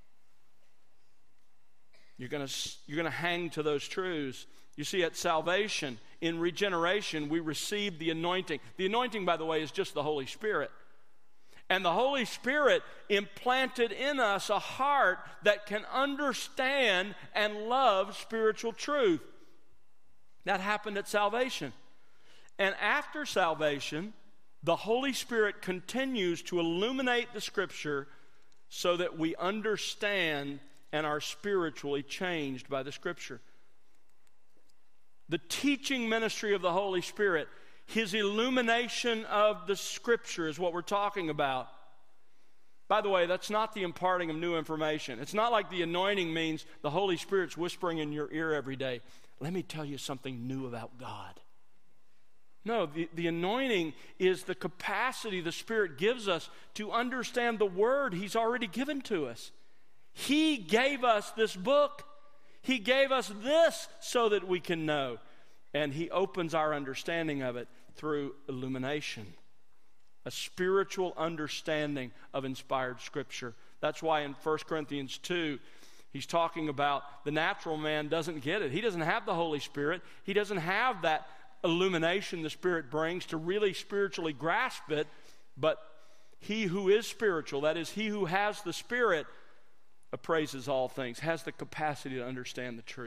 You're going to, you're going to hang to those truths. You see, at salvation, in regeneration, we receive the anointing. The anointing, by the way, is just the Holy Spirit. And the Holy Spirit implanted in us a heart that can understand and love spiritual truth. That happened at salvation. And after salvation, the Holy Spirit continues to illuminate the Scripture so that we understand and are spiritually changed by the Scripture. The teaching ministry of the Holy Spirit, His illumination of the Scripture is what we're talking about. By the way, that's not the imparting of new information. It's not like the anointing means the Holy Spirit's whispering in your ear every day, let me tell you something new about God. No, the, the anointing is the capacity the Spirit gives us to understand the Word He's already given to us. He gave us this book. He gave us this so that we can know. And He opens our understanding of it through illumination, a spiritual understanding of inspired Scripture. That's why in First Corinthians two, he's talking about the natural man doesn't get it. He doesn't have the Holy Spirit. He doesn't have that illumination the Spirit brings to really spiritually grasp it. But he who is spiritual, that is, he who has the Spirit, appraises all things, has the capacity to understand the truth.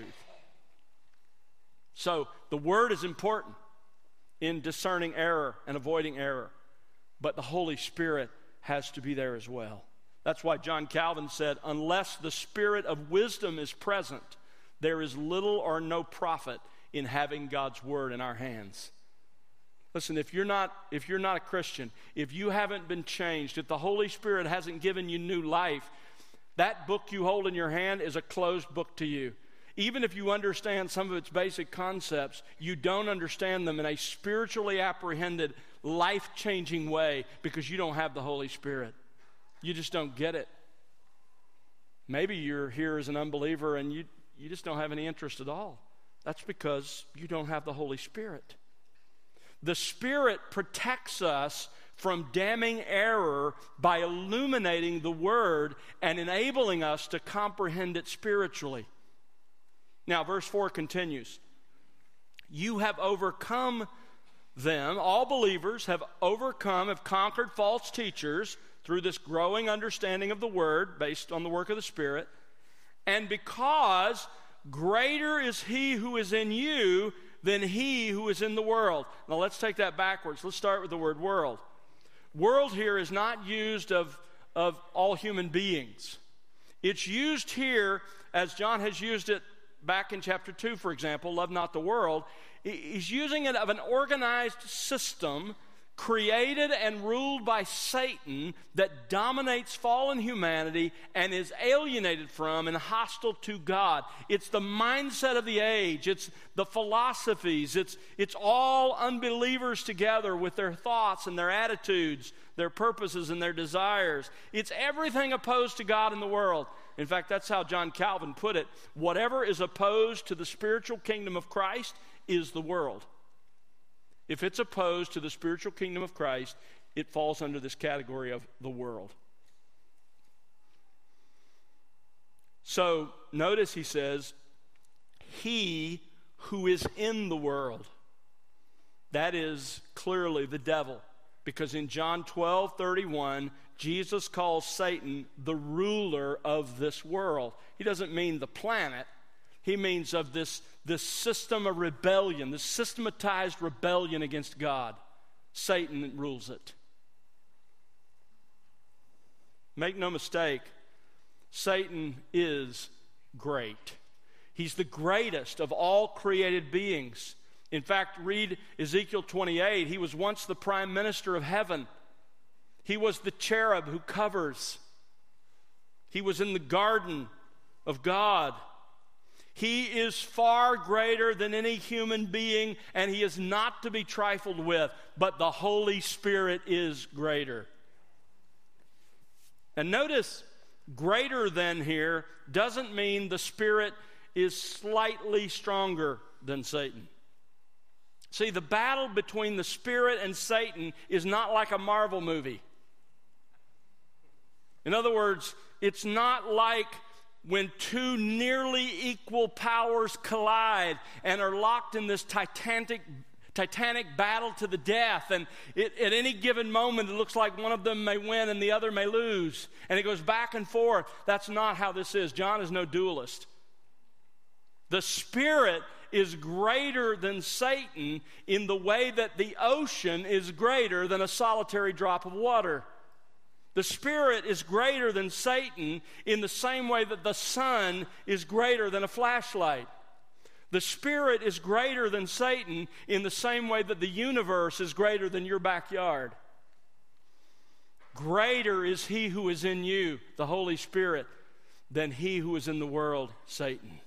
So the Word is important in discerning error and avoiding error, but the Holy Spirit has to be there as well. That's why John Calvin said, unless the Spirit of wisdom is present, there is little or no profit in having God's Word in our hands. Listen, if you're not, if you're not a Christian, if you haven't been changed, if the Holy Spirit hasn't given you new life, that book you hold in your hand is a closed book to you. Even if you understand some of its basic concepts, you don't understand them in a spiritually apprehended, life-changing way because you don't have the Holy Spirit. You just don't get it. Maybe you're here as an unbeliever and you, you just don't have any interest at all. That's because you don't have the Holy Spirit. The Spirit protects us from damning error by illuminating the Word and enabling us to comprehend it spiritually. Now, verse four continues. You have overcome them, all believers have overcome, have conquered false teachers through this growing understanding of the Word based on the work of the Spirit. And because greater is He who is in you than he who is in the world. Now let's take that backwards. Let's start with the word world. World here is not used of, of all human beings. It's used here as John has used it back in chapter two, for example, love not the world. He's using it of an organized system created and ruled by Satan that dominates fallen humanity and is alienated from and hostile to God. It's the mindset of the age. It's the philosophies. It's, it's all unbelievers together with their thoughts and their attitudes, their purposes and their desires. It's everything opposed to God in the world. In fact, that's how John Calvin put it. Whatever is opposed to the spiritual kingdom of Christ is the world. If it's opposed to the spiritual kingdom of Christ, it falls under this category of the world. So notice he says, he who is in the world. That is clearly the devil. Because in John twelve thirty-one, Jesus calls Satan the ruler of this world. He doesn't mean the planet. He means of this, this system of rebellion, this systematized rebellion against God. Satan rules it. Make no mistake, Satan is great. He's the greatest of all created beings. In fact, read Ezekiel twenty-eight. He was once the prime minister of heaven. He was the cherub who covers. He was in the garden of God. He is far greater than any human being, and he is not to be trifled with, but the Holy Spirit is greater. And notice, greater than here doesn't mean the Spirit is slightly stronger than Satan. See, the battle between the Spirit and Satan is not like a Marvel movie. In other words, it's not like when two nearly equal powers collide and are locked in this titanic, titanic battle to the death, and it, at any given moment it looks like one of them may win and the other may lose, and it goes back and forth. That's not how this is. John is no dualist. The Spirit is greater than Satan in the way that the ocean is greater than a solitary drop of water. The Spirit is greater than Satan in the same way that the sun is greater than a flashlight. The Spirit is greater than Satan in the same way that the universe is greater than your backyard. Greater is He who is in you, the Holy Spirit, than he who is in the world, Satan.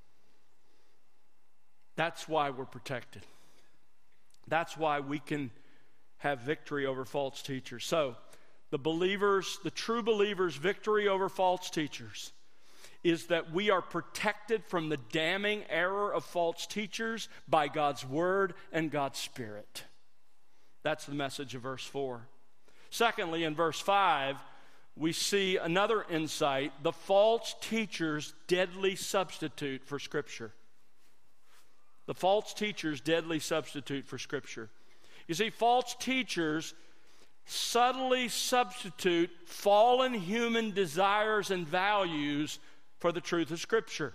That's why we're protected. That's why we can have victory over false teachers. So, the believers, the true believers' victory over false teachers is that we are protected from the damning error of false teachers by God's Word and God's Spirit. That's the message of verse four. Secondly, in verse five, we see another insight, the false teacher's deadly substitute for Scripture. The false teacher's deadly substitute for Scripture. You see, false teachers subtly substitute fallen human desires and values for the truth of Scripture.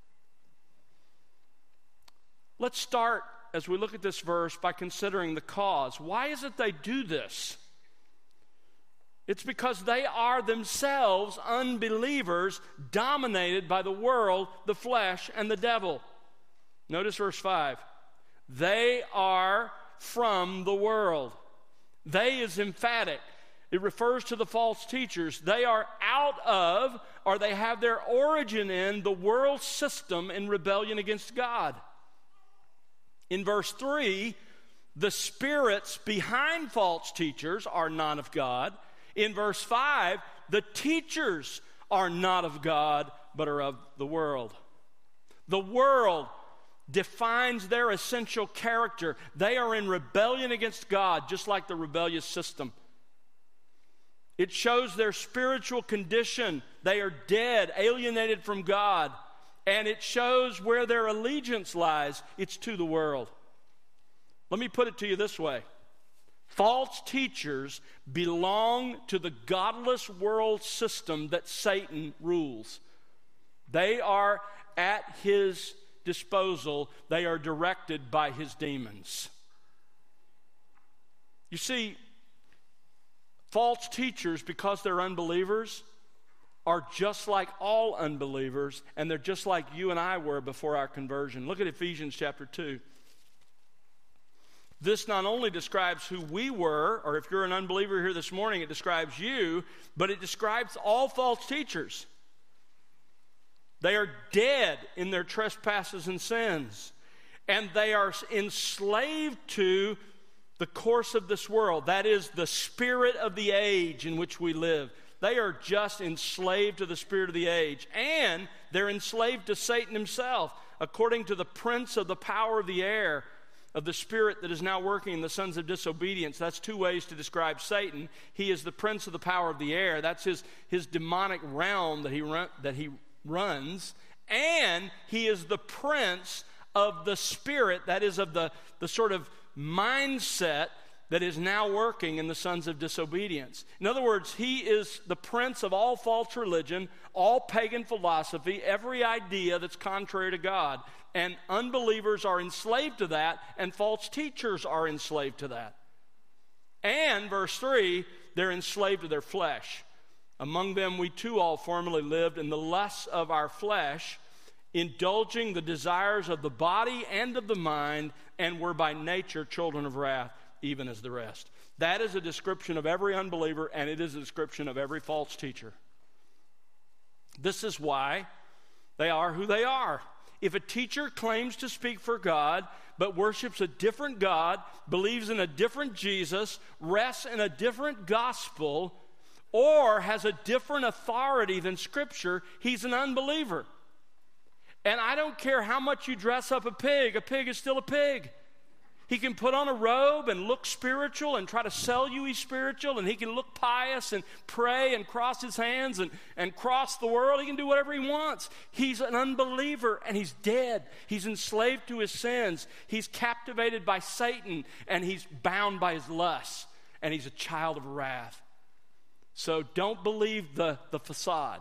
Let's start, as we look at this verse, by considering the cause. Why is it they do this? It's because they are themselves unbelievers dominated by the world, the flesh, and the devil. Notice verse five. They are from the world. They is emphatic. It refers to the false teachers. They are out of, or they have their origin in, the world system in rebellion against God. In verse three, the spirits behind false teachers are not of God. In verse five, the teachers are not of God, but are of the world. The world defines their essential character. They are in rebellion against God, just like the rebellious system. It shows their spiritual condition. They are dead, alienated from God. And it shows where their allegiance lies. It's to the world. Let me put it to you this way. False teachers belong to the godless world system that Satan rules. They are at his disposal. They are directed by his demons. You see, false teachers, because they're unbelievers, are just like all unbelievers, and they're just like you and I were before our conversion. Look at Ephesians chapter two. This not only describes who we were, or if you're an unbeliever here this morning, it describes you, but it describes all false teachers. They are dead in their trespasses and sins, and they are enslaved to the course of this world. That is the spirit of the age in which we live. They are just enslaved to the spirit of the age, and they're enslaved to Satan himself, according to the prince of the power of the air, of the spirit that is now working in the sons of disobedience. That's two ways to describe Satan. He is the prince of the power of the air. That's his, his demonic realm that he run, that he runs. And he is the prince of the spirit, that is of the, the sort of mindset that is now working in the sons of disobedience. In other words, he is the prince of all false religion, all pagan philosophy, every idea that's contrary to God. And unbelievers are enslaved to that, and false teachers are enslaved to that. And, verse three, they're enslaved to their flesh. Among them we too all formerly lived in the lusts of our flesh, indulging the desires of the body and of the mind, and were by nature children of wrath, even as the rest. That is a description of every unbeliever, and it is a description of every false teacher. This is why they are who they are. If a teacher claims to speak for God, but worships a different God, believes in a different Jesus, rests in a different gospel, or has a different authority than Scripture, he's an unbeliever. And I don't care how much you dress up a pig, a pig is still a pig. He can put on a robe and look spiritual and try to sell you he's spiritual, and he can look pious and pray and cross his hands and, and cross the world. He can do whatever he wants. He's an unbeliever, and he's dead. He's enslaved to his sins. He's captivated by Satan, and he's bound by his lusts, and he's a child of wrath. So don't believe the, the facade.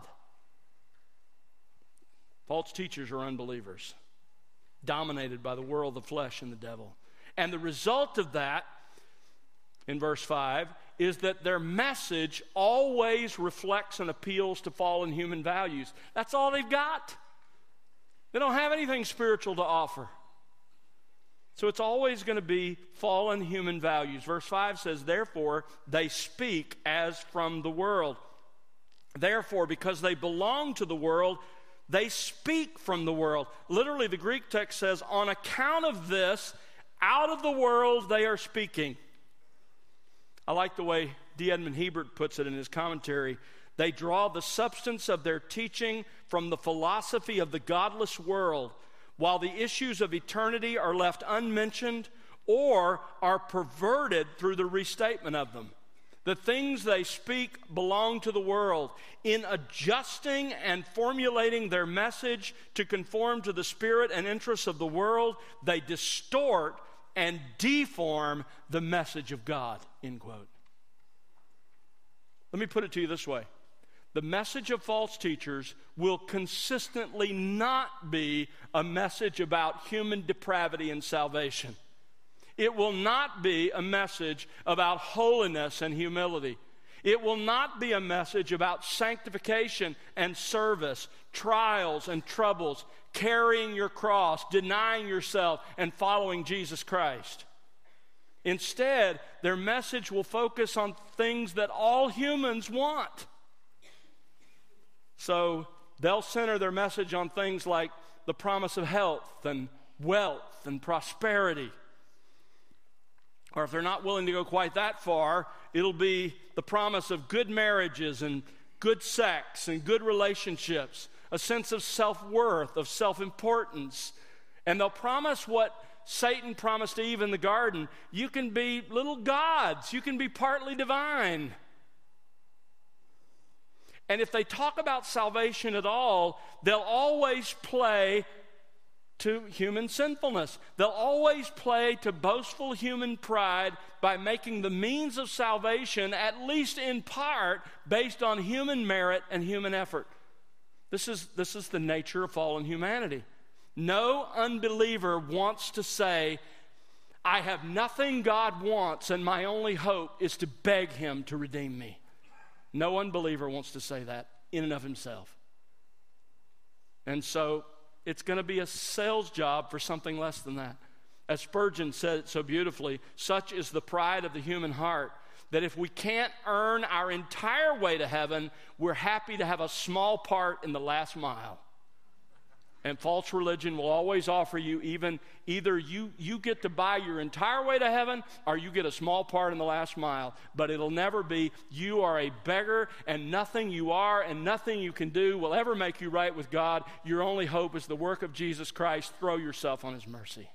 False teachers are unbelievers, dominated by the world, the flesh, and the devil. And the result of that, in verse five, is that their message always reflects and appeals to fallen human values. That's all they've got. They don't have anything spiritual to offer. So it's always going to be fallen human values. Verse five says, therefore, they speak as from the world. Therefore, because they belong to the world, they speak from the world. Literally, the Greek text says, on account of this, out of the world they are speaking. I like the way D. Edmond Hebert puts it in his commentary. They draw the substance of their teaching from the philosophy of the godless world, while the issues of eternity are left unmentioned or are perverted through the restatement of them. The things they speak belong to the world. In adjusting and formulating their message to conform to the spirit and interests of the world, they distort and deform the message of God, end quote. Let me put it to you this way. The message of false teachers will consistently not be a message about human depravity and salvation. It will not be a message about holiness and humility. It will not be a message about sanctification and service, trials and troubles, carrying your cross, denying yourself, and following Jesus Christ. Instead, their message will focus on things that all humans want. So they'll center their message on things like the promise of health and wealth and prosperity. Or if they're not willing to go quite that far, it'll be the promise of good marriages and good sex and good relationships, a sense of self-worth, of self-importance. And they'll promise what Satan promised Eve in the garden. You can be little gods. You can be partly divine. And if they talk about salvation at all, they'll always play to human sinfulness. They'll always play to boastful human pride by making the means of salvation, at least in part, based on human merit and human effort. This is, this is the nature of fallen humanity. No unbeliever wants to say, I have nothing God wants, and my only hope is to beg him to redeem me. No unbeliever wants to say that in and of himself. And so it's going to be a sales job for something less than that. As Spurgeon said it so beautifully, such is the pride of the human heart that if we can't earn our entire way to heaven, we're happy to have a small part in the last mile. And false religion will always offer you even either you, you get to buy your entire way to heaven or you get a small part in the last mile. But it'll never be you are a beggar and nothing you are and nothing you can do will ever make you right with God. Your only hope is the work of Jesus Christ. Throw yourself on his mercy.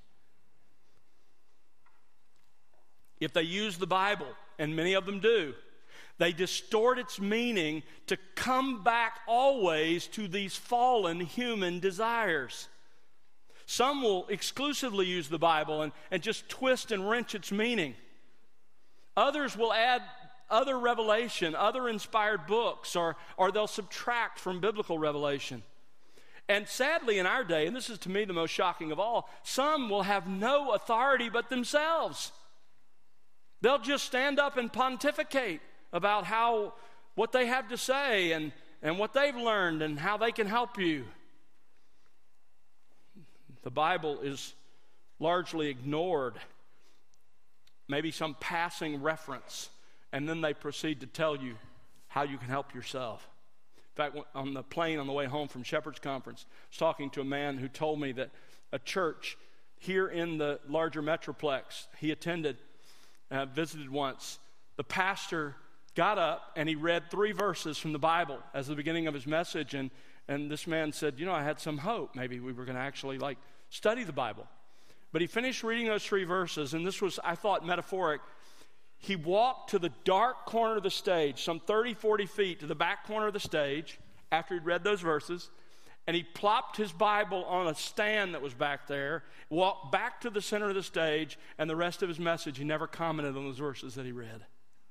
If they use the Bible, and many of them do, they distort its meaning to come back always to these fallen human desires. Some will exclusively use the Bible and, and just twist and wrench its meaning. Others will add other revelation, other inspired books, or, or they'll subtract from biblical revelation. And sadly in our day, and this is to me the most shocking of all, some will have no authority but themselves. They'll just stand up and pontificate about how, what they have to say and, and what they've learned and how they can help you. The Bible is largely ignored, maybe some passing reference, and then they proceed to tell you how you can help yourself. In fact, on the plane on the way home from Shepherd's Conference, I was talking to a man who told me that a church here in the larger metroplex he attended, uh, visited once, the pastor got up and he read three verses from the Bible as the beginning of his message, and, and this man said, you know, I had some hope. Maybe we were going to actually like study the Bible. But he finished reading those three verses, and this was, I thought, metaphoric. He walked to the dark corner of the stage, some thirty, forty feet to the back corner of the stage after he'd read those verses, and he plopped his Bible on a stand that was back there, walked back to the center of the stage, and the rest of his message, he never commented on those verses that he read.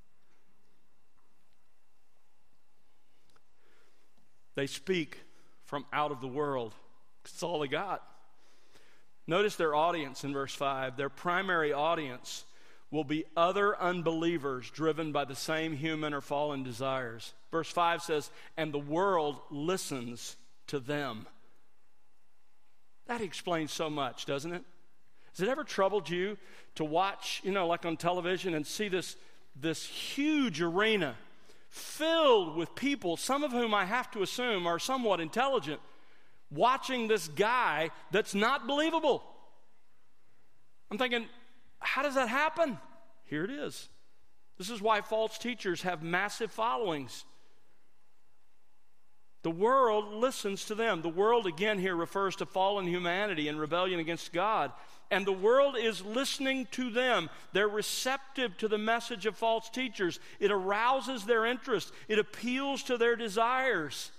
They speak from out of the world. That's all they got. Notice their audience in verse five. Their primary audience will be other unbelievers driven by the same human or fallen desires. Verse five says, and the world listens to them. That explains so much, doesn't it? Has it ever troubled you to watch, you know, like on television and see this, this huge arena filled with people, some of whom I have to assume are somewhat intelligent, watching this guy that's not believable? I'm thinking, how does that happen? Here it is. This is why false teachers have massive followings. The world listens to them. The world, again, here refers to fallen humanity and rebellion against God. And the world is listening to them. They're receptive to the message of false teachers. It arouses their interest. It appeals to their desires.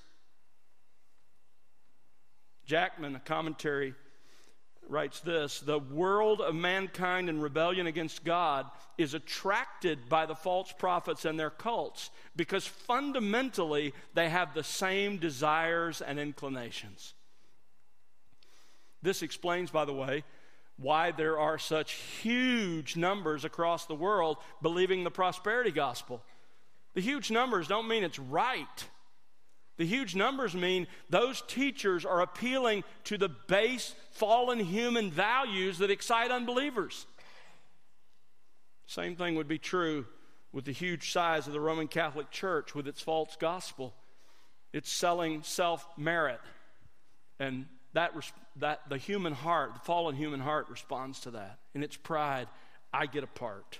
Jackman, a commentary, writes this: the world of mankind in rebellion against God is attracted by the false prophets and their cults because fundamentally they have the same desires and inclinations. This explains, by the way, why there are such huge numbers across the world believing the prosperity gospel. The huge numbers don't mean it's right. The huge numbers mean those teachers are appealing to the base, fallen human values that excite unbelievers. Same thing would be true with the huge size of the Roman Catholic Church with its false gospel. It's selling self-merit. And that, that the human heart, the fallen human heart responds to that. In its pride, I get a part.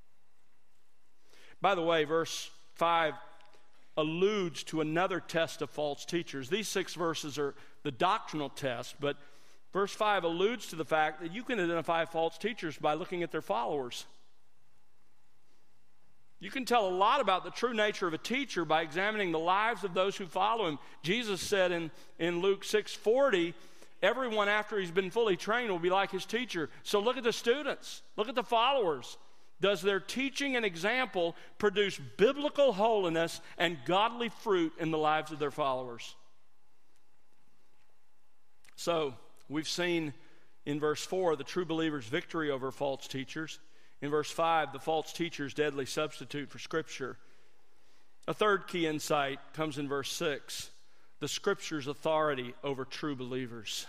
By the way, verse five alludes to another test of false teachers. These six verses are the doctrinal test, but verse five alludes to the fact that you can identify false teachers by looking at their followers. You can tell a lot about the true nature of a teacher by examining the lives of those who follow him. Jesus said in, in Luke six forty, everyone after he's been fully trained will be like his teacher. So look at the students. Look at the followers. Does their teaching and example produce biblical holiness and godly fruit in the lives of their followers? So, we've seen in verse four the true believer's victory over false teachers. In verse five, the false teacher's deadly substitute for Scripture. A third key insight comes in verse six, the Scripture's authority over true believers.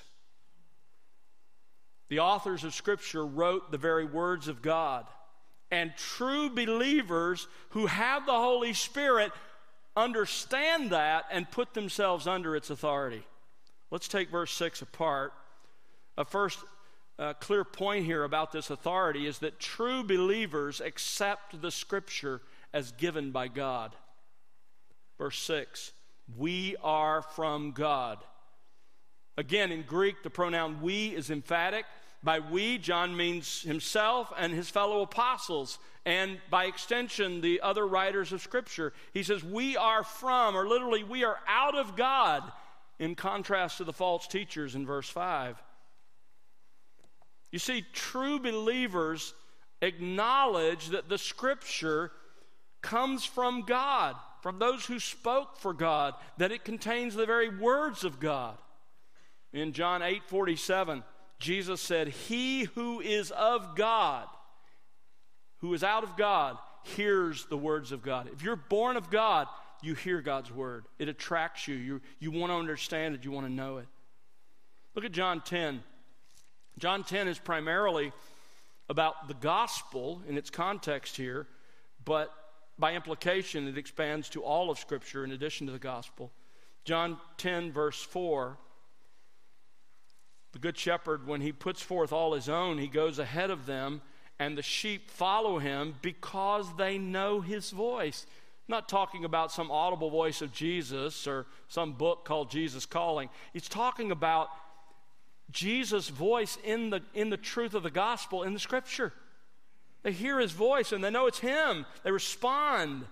The authors of Scripture wrote the very words of God. And true believers who have the Holy Spirit understand that and put themselves under its authority. Let's take verse six apart. A first uh, clear point here about this authority is that true believers accept the Scripture as given by God. Verse six, we are from God. Again, in Greek, the pronoun we is emphatic. By we, John means himself and his fellow apostles, and by extension, the other writers of Scripture. He says, we are from, or literally, we are out of God, in contrast to the false teachers in verse five. You see, true believers acknowledge that the Scripture comes from God, from those who spoke for God, that it contains the very words of God. In John eight forty-seven, Jesus said, he who is of God, who is out of God, hears the words of God. If you're born of God, you hear God's word. It attracts you. You, you want to understand it. You want to know it. Look at John ten. John ten is primarily about the gospel in its context here, but by implication, it expands to all of Scripture in addition to the gospel. John ten, verse four. The good shepherd, when he puts forth all his own, he goes ahead of them, and the sheep follow him because they know his voice. I'm not talking about some audible voice of Jesus or some book called Jesus Calling. He's talking about Jesus' voice in the, in the truth of the gospel in the Scripture. They hear his voice and they know it's him. They respond.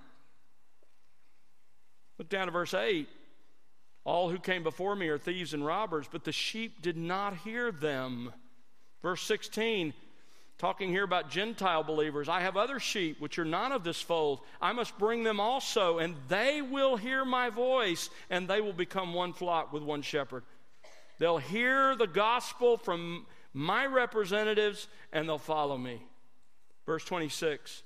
Look down to verse eight. All who came before me are thieves and robbers, but the sheep did not hear them. Verse sixteen, talking here about Gentile believers. I have other sheep which are not of this fold. I must bring them also, and they will hear my voice, and they will become one flock with one shepherd. They'll hear the gospel from my representatives, and they'll follow me. Verse twenty-six.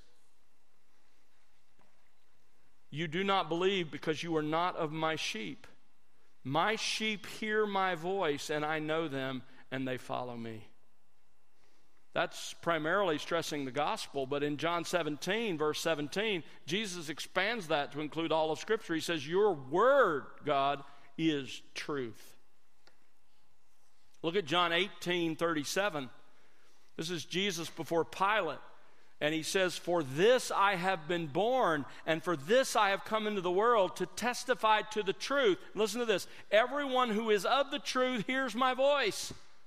You do not believe because you are not of my sheep. My sheep hear my voice, and I know them, and they follow me. That's primarily stressing the gospel, but in John seventeen, verse seventeen, Jesus expands that to include all of Scripture. He says, your word, God, is truth. Look at John eighteen thirty-seven. This is Jesus before Pilate. And he says, for this I have been born, and for this I have come into the world, to testify to the truth. Listen to this. Everyone who is of the truth hears my voice.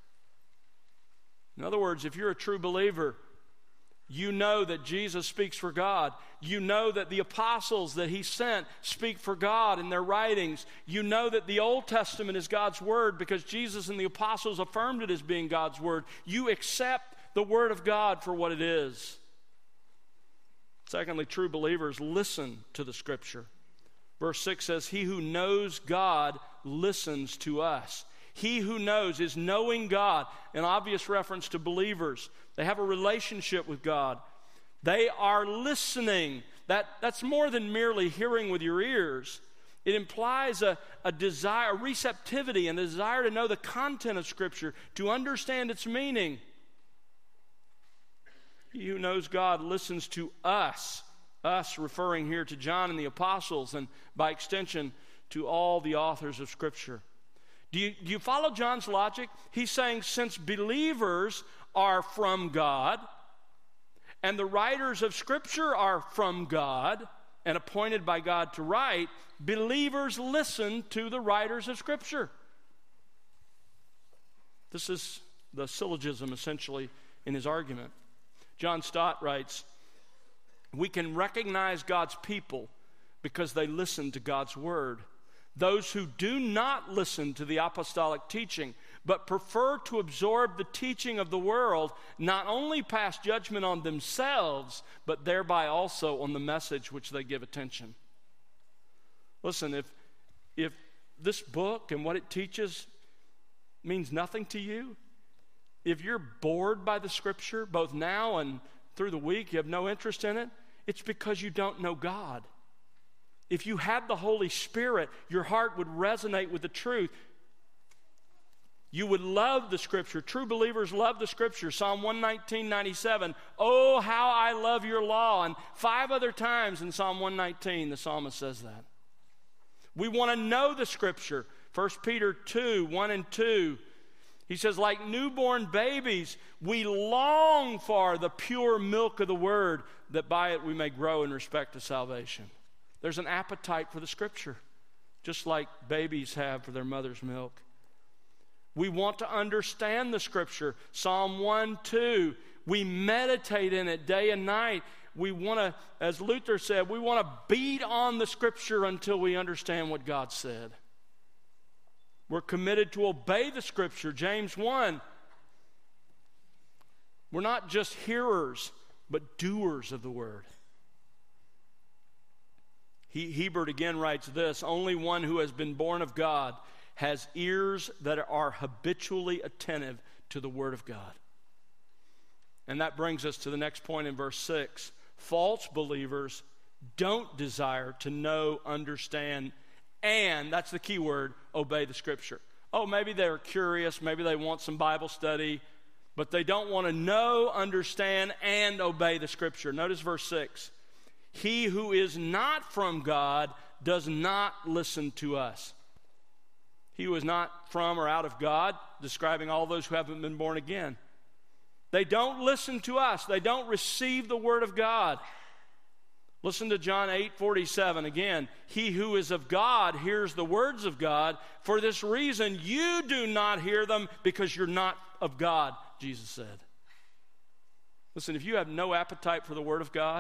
In other words, if you're a true believer, you know that Jesus speaks for God. You know that the apostles that he sent speak for God in their writings. You know that the Old Testament is God's word because Jesus and the apostles affirmed it as being God's word. You accept the word of God for what it is. Secondly, true believers listen to the Scripture. Verse six says, he who knows God listens to us. He who knows is knowing God, an obvious reference to believers. They have a relationship with God. They are listening. That, that's more than merely hearing with your ears. It implies a, a desire, a receptivity, and a desire to know the content of Scripture, to understand its meaning. He who knows God listens to us, us referring here to John and the apostles, and by extension to all the authors of Scripture. Do you, do you follow John's logic? He's saying since believers are from God, and the writers of Scripture are from God and appointed by God to write, believers listen to the writers of Scripture. This is the syllogism essentially in his argument. John Stott writes, we can recognize God's people because they listen to God's word. Those who do not listen to the apostolic teaching, but prefer to absorb the teaching of the world, not only pass judgment on themselves, but thereby also on the message which they give attention. Listen, if, if this book and what it teaches means nothing to you, if you're bored by the Scripture, both now and through the week, you have no interest in it, it's because you don't know God. If you had the Holy Spirit, your heart would resonate with the truth. You would love the Scripture. True believers love the Scripture. Psalm one nineteen, ninety-seven, oh, how I love your law. And five other times in Psalm one nineteen, the psalmist says that. We want to know the Scripture. First Peter two, one and two. He says, like newborn babies, we long for the pure milk of the Word, that by it we may grow in respect to salvation. There's an appetite for the Scripture, just like babies have for their mother's milk. We want to understand the Scripture. Psalm one, two, we meditate in it day and night. We want to, as Luther said, we want to beat on the Scripture until we understand what God said. We're committed to obey the Scripture. James one. We're not just hearers, but doers of the Word. He, Hebert again writes this, only one who has been born of God has ears that are habitually attentive to the Word of God. And that brings us to the next point in verse six. False believers don't desire to know, understand, and, that's the key word, obey the Scripture. Oh, maybe they're curious, maybe they want some Bible study, but they don't want to know, understand, and obey the Scripture. Notice verse six. He who is not from God does not listen to us. He who is not from or out of God, describing all those who haven't been born again. They don't listen to us. They don't receive the Word of God. Listen to John eight forty-seven again. He who is of God hears the words of God. For this reason you do not hear them, because you're not of God, Jesus said. Listen, if you have no appetite for the Word of God,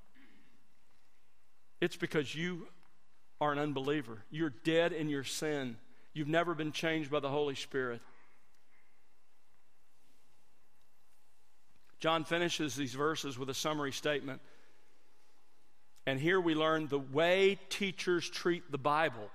it's because you are an unbeliever. You're dead in your sin. You've never been changed by the Holy Spirit. John finishes these verses with a summary statement. And here we learn the way teachers treat the Bible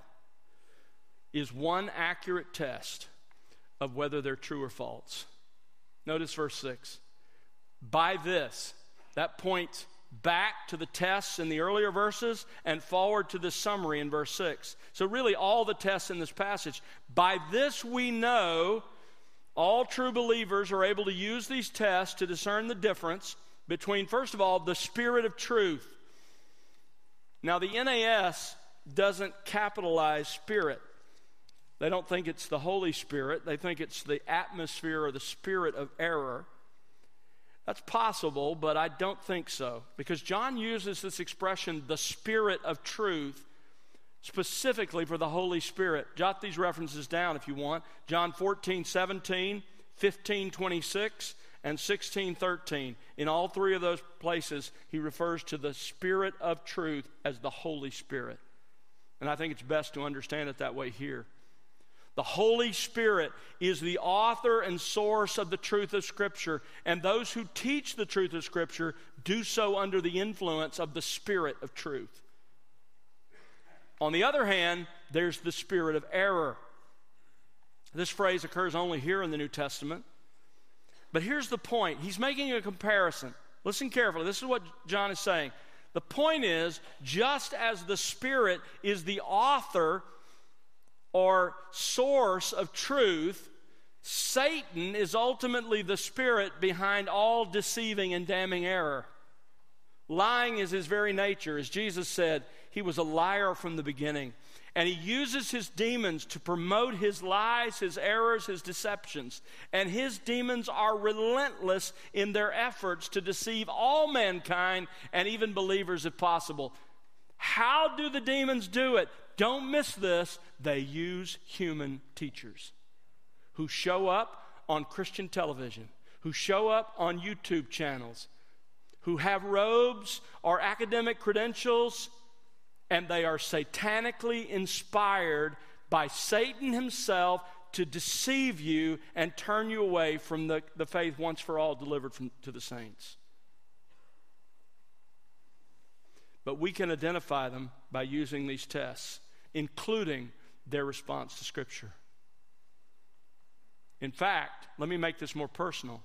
is one accurate test of whether they're true or false. Notice verse six. By this, that points back to the tests in the earlier verses and forward to the summary in verse six. So really all the tests in this passage. By this we know all true believers are able to use these tests to discern the difference between, first of all, the Spirit of truth. Now, the N A S doesn't capitalize Spirit. They don't think it's the Holy Spirit. They think it's the atmosphere or the spirit of error. That's possible, but I don't think so. Because John uses this expression, the Spirit of truth, specifically for the Holy Spirit. Jot these references down if you want. John fourteen seventeen, fifteen twenty-six, and sixteen thirteen. In all three of those places, he refers to the Spirit of truth as the Holy Spirit. And I think it's best to understand it that way here. The Holy Spirit is the author and source of the truth of Scripture, and those who teach the truth of Scripture do so under the influence of the Spirit of truth. On the other hand, there's the spirit of error. This phrase occurs only here in the New Testament. But here's the point. He's making a comparison. Listen carefully. This is what John is saying. The point is, just as the Spirit is the author or source of truth, Satan is ultimately the spirit behind all deceiving and damning error. Lying is his very nature. As Jesus said, he was a liar from the beginning. And he uses his demons to promote his lies, his errors, his deceptions. And his demons are relentless in their efforts to deceive all mankind and even believers if possible. How do the demons do it? Don't miss this. They use human teachers who show up on Christian television, who show up on YouTube channels, who have robes or academic credentials, and they are satanically inspired by Satan himself to deceive you and turn you away from the, the faith once for all delivered from, to the saints. But we can identify them by using these tests, including their response to Scripture. In fact, let me make this more personal.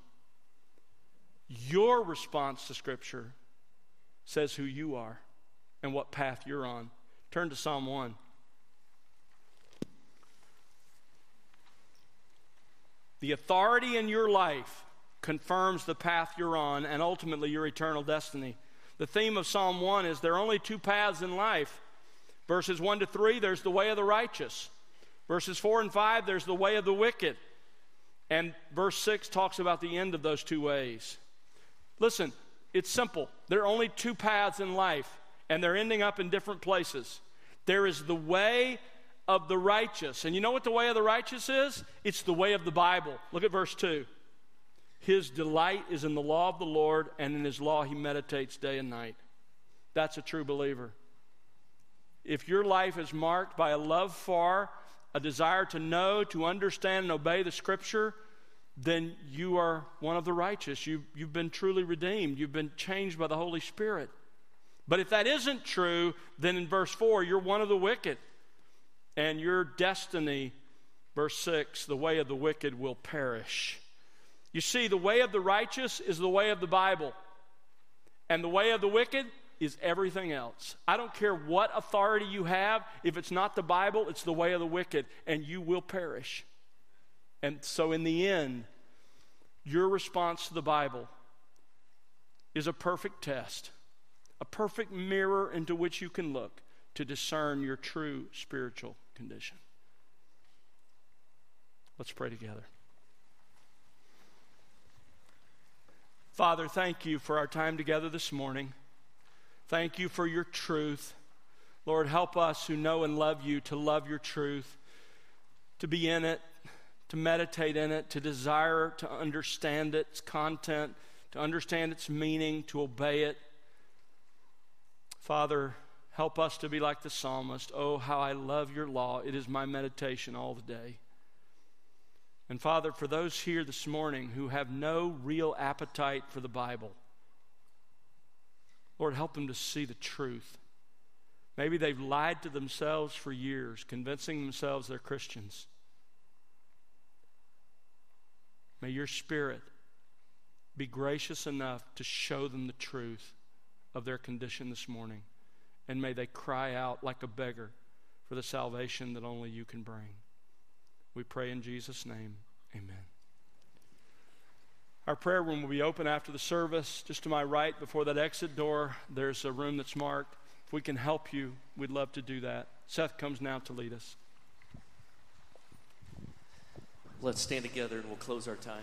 Your response to Scripture says who you are and what path you're on. Turn to Psalm one. The authority in your life confirms the path you're on and ultimately your eternal destiny. The theme of Psalm one is there are only two paths in life. Verses one to three, there's the way of the righteous. Verses four and five, there's the way of the wicked. And verse six talks about the end of those two ways. Listen, it's simple. There are only two paths in life, and they're ending up in different places. There is the way of the righteous. And you know what the way of the righteous is? It's the way of the Bible. Look at verse two. His delight is in the law of the Lord, and in his law he meditates day and night. That's a true believer. If your life is marked by a love for, a desire to know, to understand, and obey the Scripture, then you are one of the righteous. You, you've been truly redeemed. You've been changed by the Holy Spirit. But if that isn't true, then in verse four, you're one of the wicked. And your destiny, verse six, the way of the wicked will perish. You see, the way of the righteous is the way of the Bible. And the way of the wicked is everything else. I don't care what authority you have. If it's not the Bible, it's the way of the wicked, and you will perish. And so in the end, your response to the Bible is a perfect test, a perfect mirror into which you can look to discern your true spiritual condition. Let's pray together. Father, thank you for our time together this morning. Thank you for your truth. Lord, help us who know and love you to love your truth, to be in it, to meditate in it, to desire to understand its content, to understand its meaning, to obey it. Father, help us to be like the psalmist. Oh, how I love your law. It is my meditation all the day. And Father, for those here this morning who have no real appetite for the Bible, Lord, help them to see the truth. Maybe they've lied to themselves for years, convincing themselves they're Christians. May your Spirit be gracious enough to show them the truth of their condition this morning. And may they cry out like a beggar for the salvation that only you can bring. We pray in Jesus' name, amen. Our prayer room will be open after the service. Just to my right, before that exit door, there's a room that's marked. If we can help you, we'd love to do that. Seth comes now to lead us. Let's stand together and we'll close our time.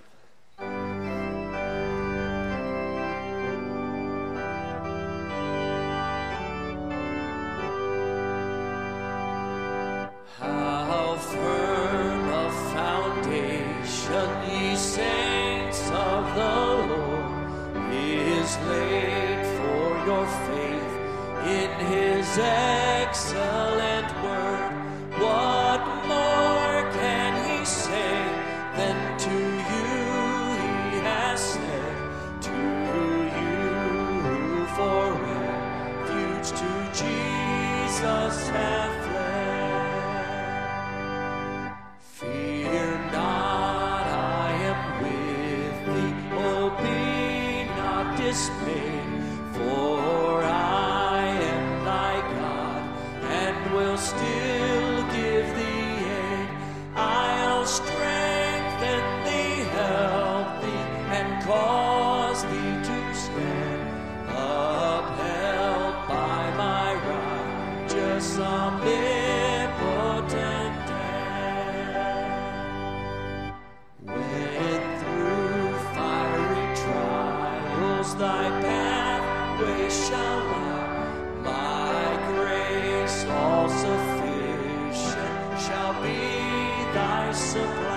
How firm a foundation, ye saints of the Lord, is laid for your faith in his excellent word. What more can he say than to you he has said? To you who for refuge to Jesus have fled. Fear not, I am with thee. Oh, be not dismayed, for I am thy God, and will still give thee aid. I'll strengthen thee, help thee, and cause thee to stand, upheld by my righteous omnipotent hand. When through fiery trials thy pathway shall lie, my grace all sufficient shall be thy supply.